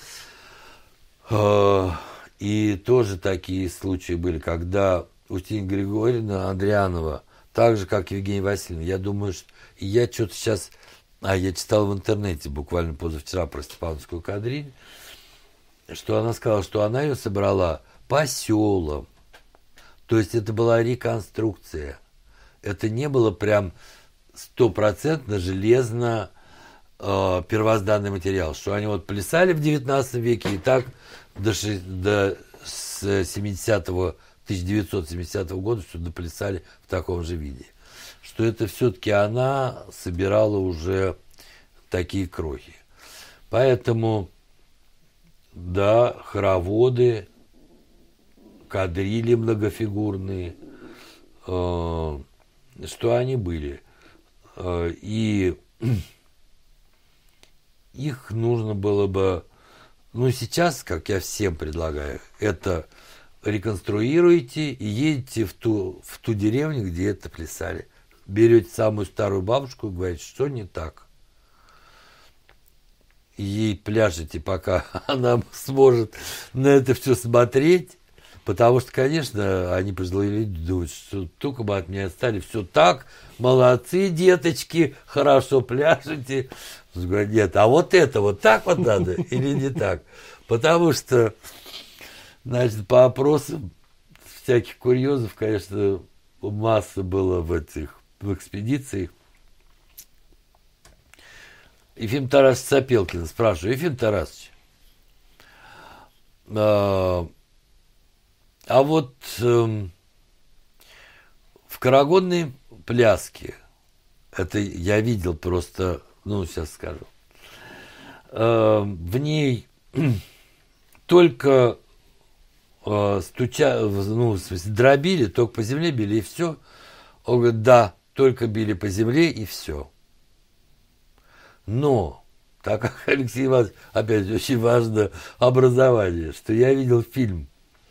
И тоже такие случаи были, когда Устинья Григорьевна Андрианова, так же, как Евгения Васильевна, я думаю, что я что-то сейчас... я читал в интернете буквально позавчера про Степановскую кадриль, что она сказала, что она ее собрала по селам. То есть это была реконструкция. Это не было прям 100% железно первозданный материал, что они вот плясали в 19 веке и так до 1970 года, что доплясали в таком же виде. Что это все-таки она собирала уже такие крохи. Поэтому, да, хороводы, кадрили многофигурные, что они были. И их нужно было бы, сейчас, как я всем предлагаю, это реконструируйте и едете в ту деревню, где это плясали. Берете самую старую бабушку и говорите, что не так. И ей пляшете, пока она сможет на это все смотреть. Потому что, конечно, они пожилые люди думают, что только бы от меня отстали, все так, молодцы, деточки, хорошо пляшете. Говорят, нет, а вот это вот так вот надо или не так? Потому что, значит, по опросам всяких курьезов, конечно, масса было в экспедициях. Ефим Тарасович Сапелкина спрашиваю, Ефим Тарасович, а вот в карагодной пляске, это я видел просто, сейчас скажу, в ней только в смысле, дробили, только по земле били и все. Он говорит, да, только били по земле и все. Но, так как Алексей Иванович, опять очень важно образование, что я видел фильм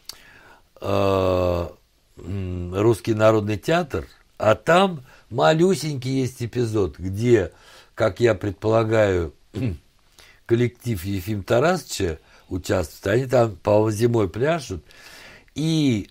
«Русский народный театр», а там малюсенький есть эпизод, где, как я предполагаю, коллектив Ефима Тарасовича участвует, они там, по-моему, зимой пляшут, и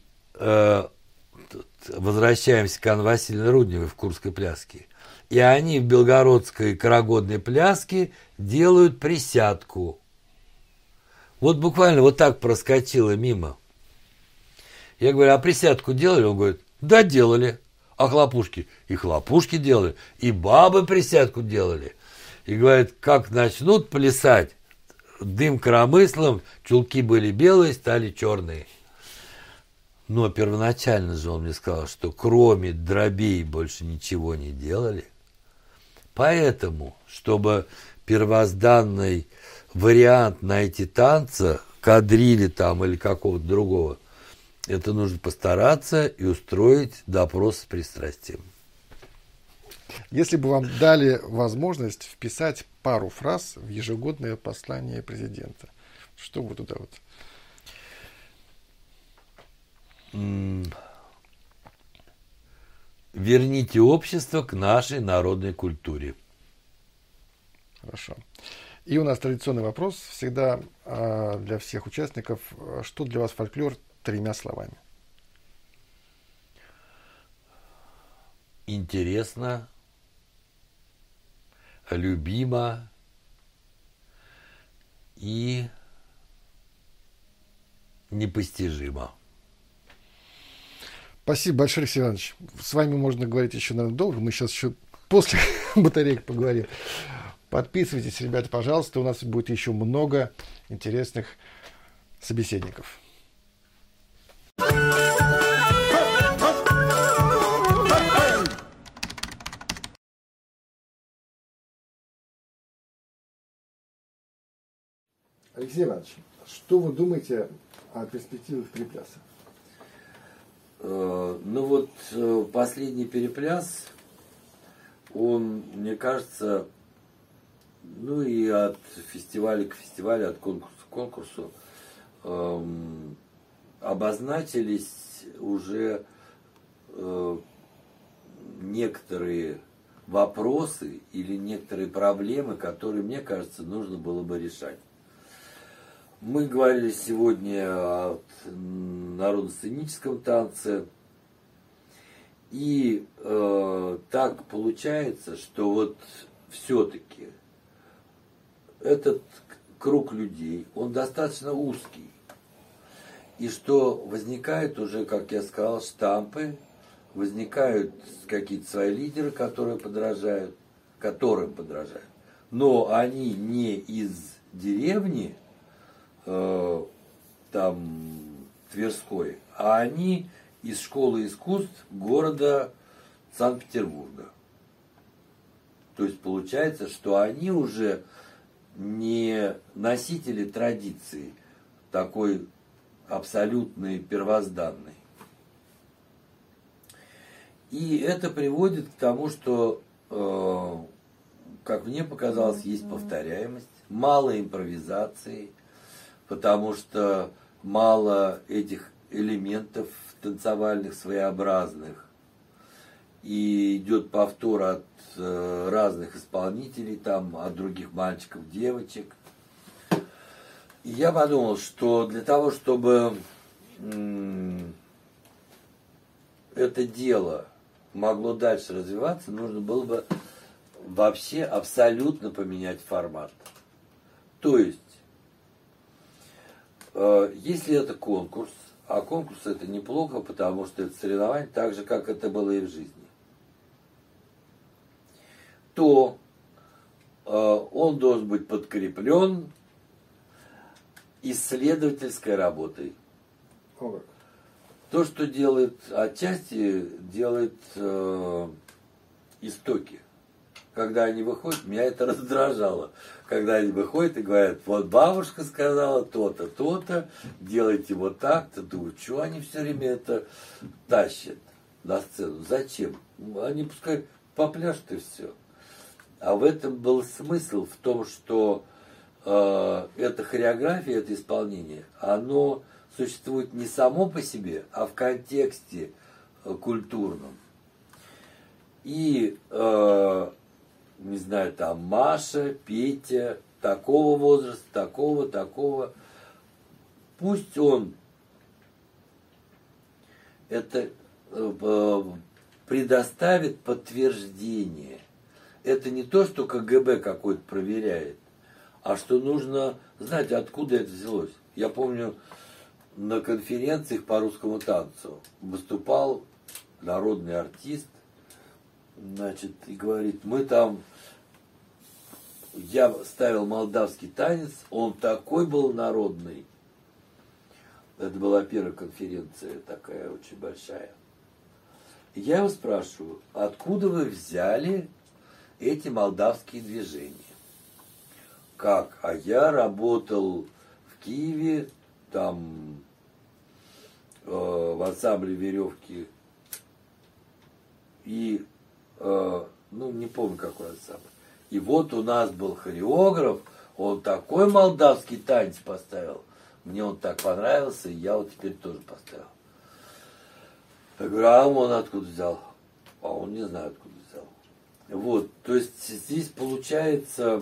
возвращаемся к Анне Васильевне Рудневой в Курской пляске, и они в белгородской карагодной пляске делают присядку. Вот буквально вот так проскочило мимо. Я говорю, а присядку делали? Он говорит, да, делали. А хлопушки? И хлопушки делали, и бабы присядку делали. И говорит, как начнут плясать, дым коромыслом, чулки были белые, стали черные. Но первоначально же он мне сказал, что кроме дробей больше ничего не делали. Поэтому, чтобы первозданный вариант найти танца, кадрили там или какого-то другого, это нужно постараться и устроить допрос с пристрастием. Если бы вам дали возможность вписать пару фраз в ежегодное послание президента, что бы туда вот? Верните общество к нашей народной культуре. Хорошо. И у нас традиционный вопрос всегда для всех участников. Что для вас фольклор 3 словами? интересно, любимо и непостижимо. Спасибо большое, Алексей Иванович. С вами можно говорить еще, наверное, долго. Мы сейчас еще после батареек поговорим. Подписывайтесь, ребята, пожалуйста. У нас будет еще много интересных собеседников. Алексей Иванович, что вы думаете о перспективах перепляса? Ну вот последний перепляс, он, мне кажется, ну и от фестиваля к фестивалю, от конкурса к конкурсу обозначились уже некоторые вопросы или некоторые проблемы, которые, мне кажется, нужно было бы решать. Мы говорили сегодня о народно-сценическом танце, и так получается, что вот все-таки этот круг людей, он достаточно узкий, и что возникают уже, как я сказал, штампы, возникают какие-то свои лидеры, которым подражают, но они не из деревни, там Тверской, а они из школы искусств города Санкт-Петербурга. То есть получается, что они уже не носители традиции такой абсолютной, первозданной. И это приводит к тому, что, как мне показалось, есть повторяемость, мало импровизации, потому что мало этих элементов танцевальных своеобразных. И идет повтор от разных исполнителей, там, от других мальчиков, девочек. И я подумал, что для того, чтобы это дело могло дальше развиваться, нужно было бы вообще абсолютно поменять формат. То есть, если это конкурс, а конкурс это неплохо, потому что это соревнование, так же, как это было и в жизни, то он должен быть подкреплен исследовательской работой. То, что делает отчасти, делает истоки. Когда они выходят, меня это раздражало. Когда они выходят и говорят, вот бабушка сказала то-то, то-то, делайте вот так-то. Думаю, что они все время это тащат на сцену? Зачем? Они пускай попляшут и все. А в этом был смысл, в том, что эта хореография, это исполнение, оно существует не само по себе, а в контексте культурном. И не знаю, там Маша, Петя, такого возраста, такого. Пусть он это предоставит подтверждение. Это не то, что КГБ какой-то проверяет, а что нужно знать, откуда это взялось. Я помню, на конференциях по русскому танцу выступал народный артист, значит, и говорит, мы там, я ставил молдавский танец, он такой был народный. Это была первая конференция такая очень большая. И я его спрашиваю, откуда вы взяли эти молдавские движения? Как? А я работал в Киеве, там в ансамбле веревки и ну, не помню, какой ансамбль. И вот у нас был хореограф, он такой молдавский танец поставил. Мне он так понравился, и я вот теперь тоже поставил. Я говорю, а он откуда взял? А он не знает, откуда взял. Вот, то есть здесь получается,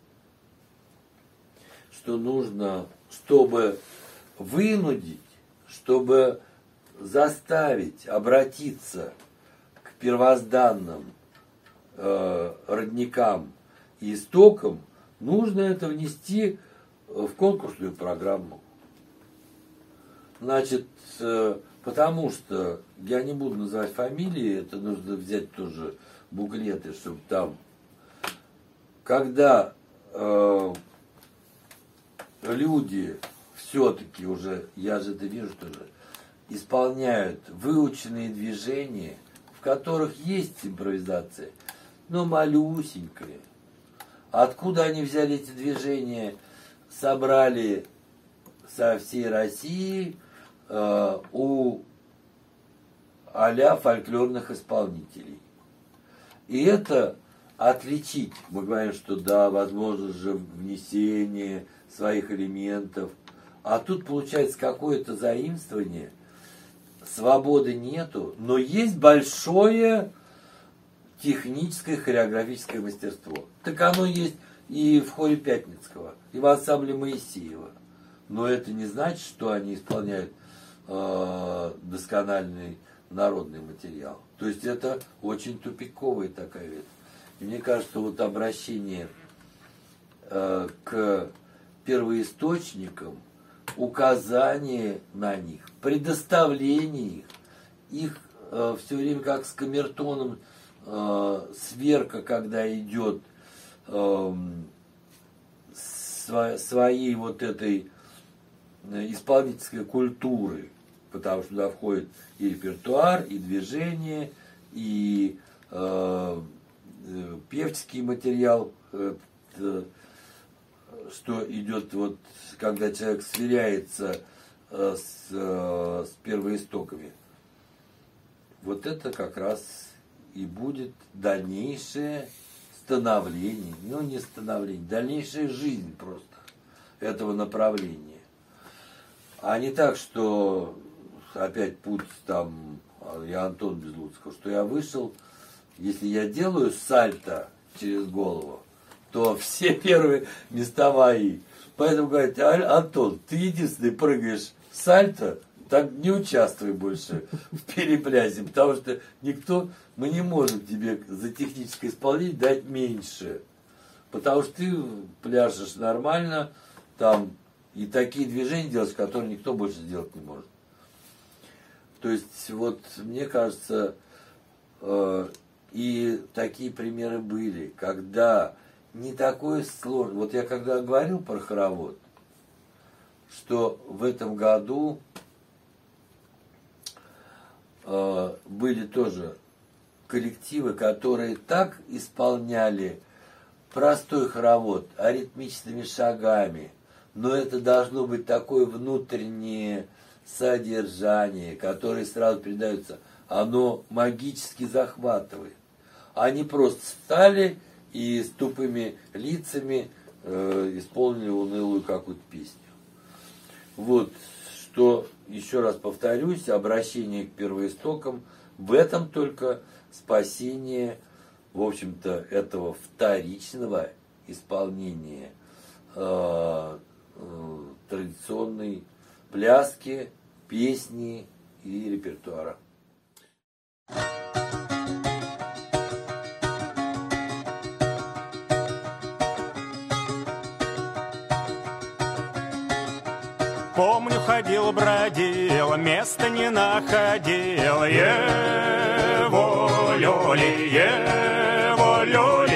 что нужно, чтобы вынудить, чтобы заставить обратиться к первозданным родникам и истокам, нужно это внести в конкурсную программу. Значит, потому что, я не буду называть фамилии, это нужно взять тоже буклеты, чтобы там, когда люди все-таки уже, я же это вижу тоже, исполняют выученные движения, в которых есть импровизация, но малюсенькая. Откуда они взяли эти движения? Собрали со всей России у а-ля фольклорных исполнителей. И это отличить, мы говорим, что да, возможно же внесение своих элементов, а тут получается какое-то заимствование, свободы нету, но есть большое техническое хореографическое мастерство. Так оно есть и в хоре Пятницкого, и в ансамбле Моисеева. Но это не значит, что они исполняют доскональный народный материал. То есть это очень тупиковая такая вещь. И мне кажется, вот обращение к первоисточникам, указание на них, предоставление их все время как с камертоном сверка, когда идет своей вот этой исполнительской культуры, потому что туда входит и репертуар, и движение, и певческий материал, что идет вот, когда человек сверяется с первоистоками. Вот это как раз и будет дальнейшее становление, ну не становление, дальнейшая жизнь просто этого направления. А не так, что опять путь там, я Антон Безлуцкого, что я вышел, если я делаю сальто через голову, то все первые места мои. Поэтому говорят: Антон, ты единственный прыгаешь сальто, так не участвуй больше в переплясе, потому что мы не можем тебе за техническое исполнение дать меньше. Потому что ты пляшешь нормально, там и такие движения делаешь, которые никто больше сделать не может. То есть, вот, мне кажется, и такие примеры были, когда не такое сложно. Вот я когда говорил про хоровод, что в этом году были тоже коллективы, которые так исполняли простой хоровод аритмическими шагами, но это должно быть такое внутреннее содержание, которое сразу передается, оно магически захватывает. Они просто встали и с тупыми лицами исполнили унылую какую-то песню. Вот, что, еще раз повторюсь, обращение к первоистокам, в этом только спасение, в общем-то, этого вторичного исполнения традиционной пляски, песни и репертуара. Помню, ходил, бродил, места не находил. Его люли,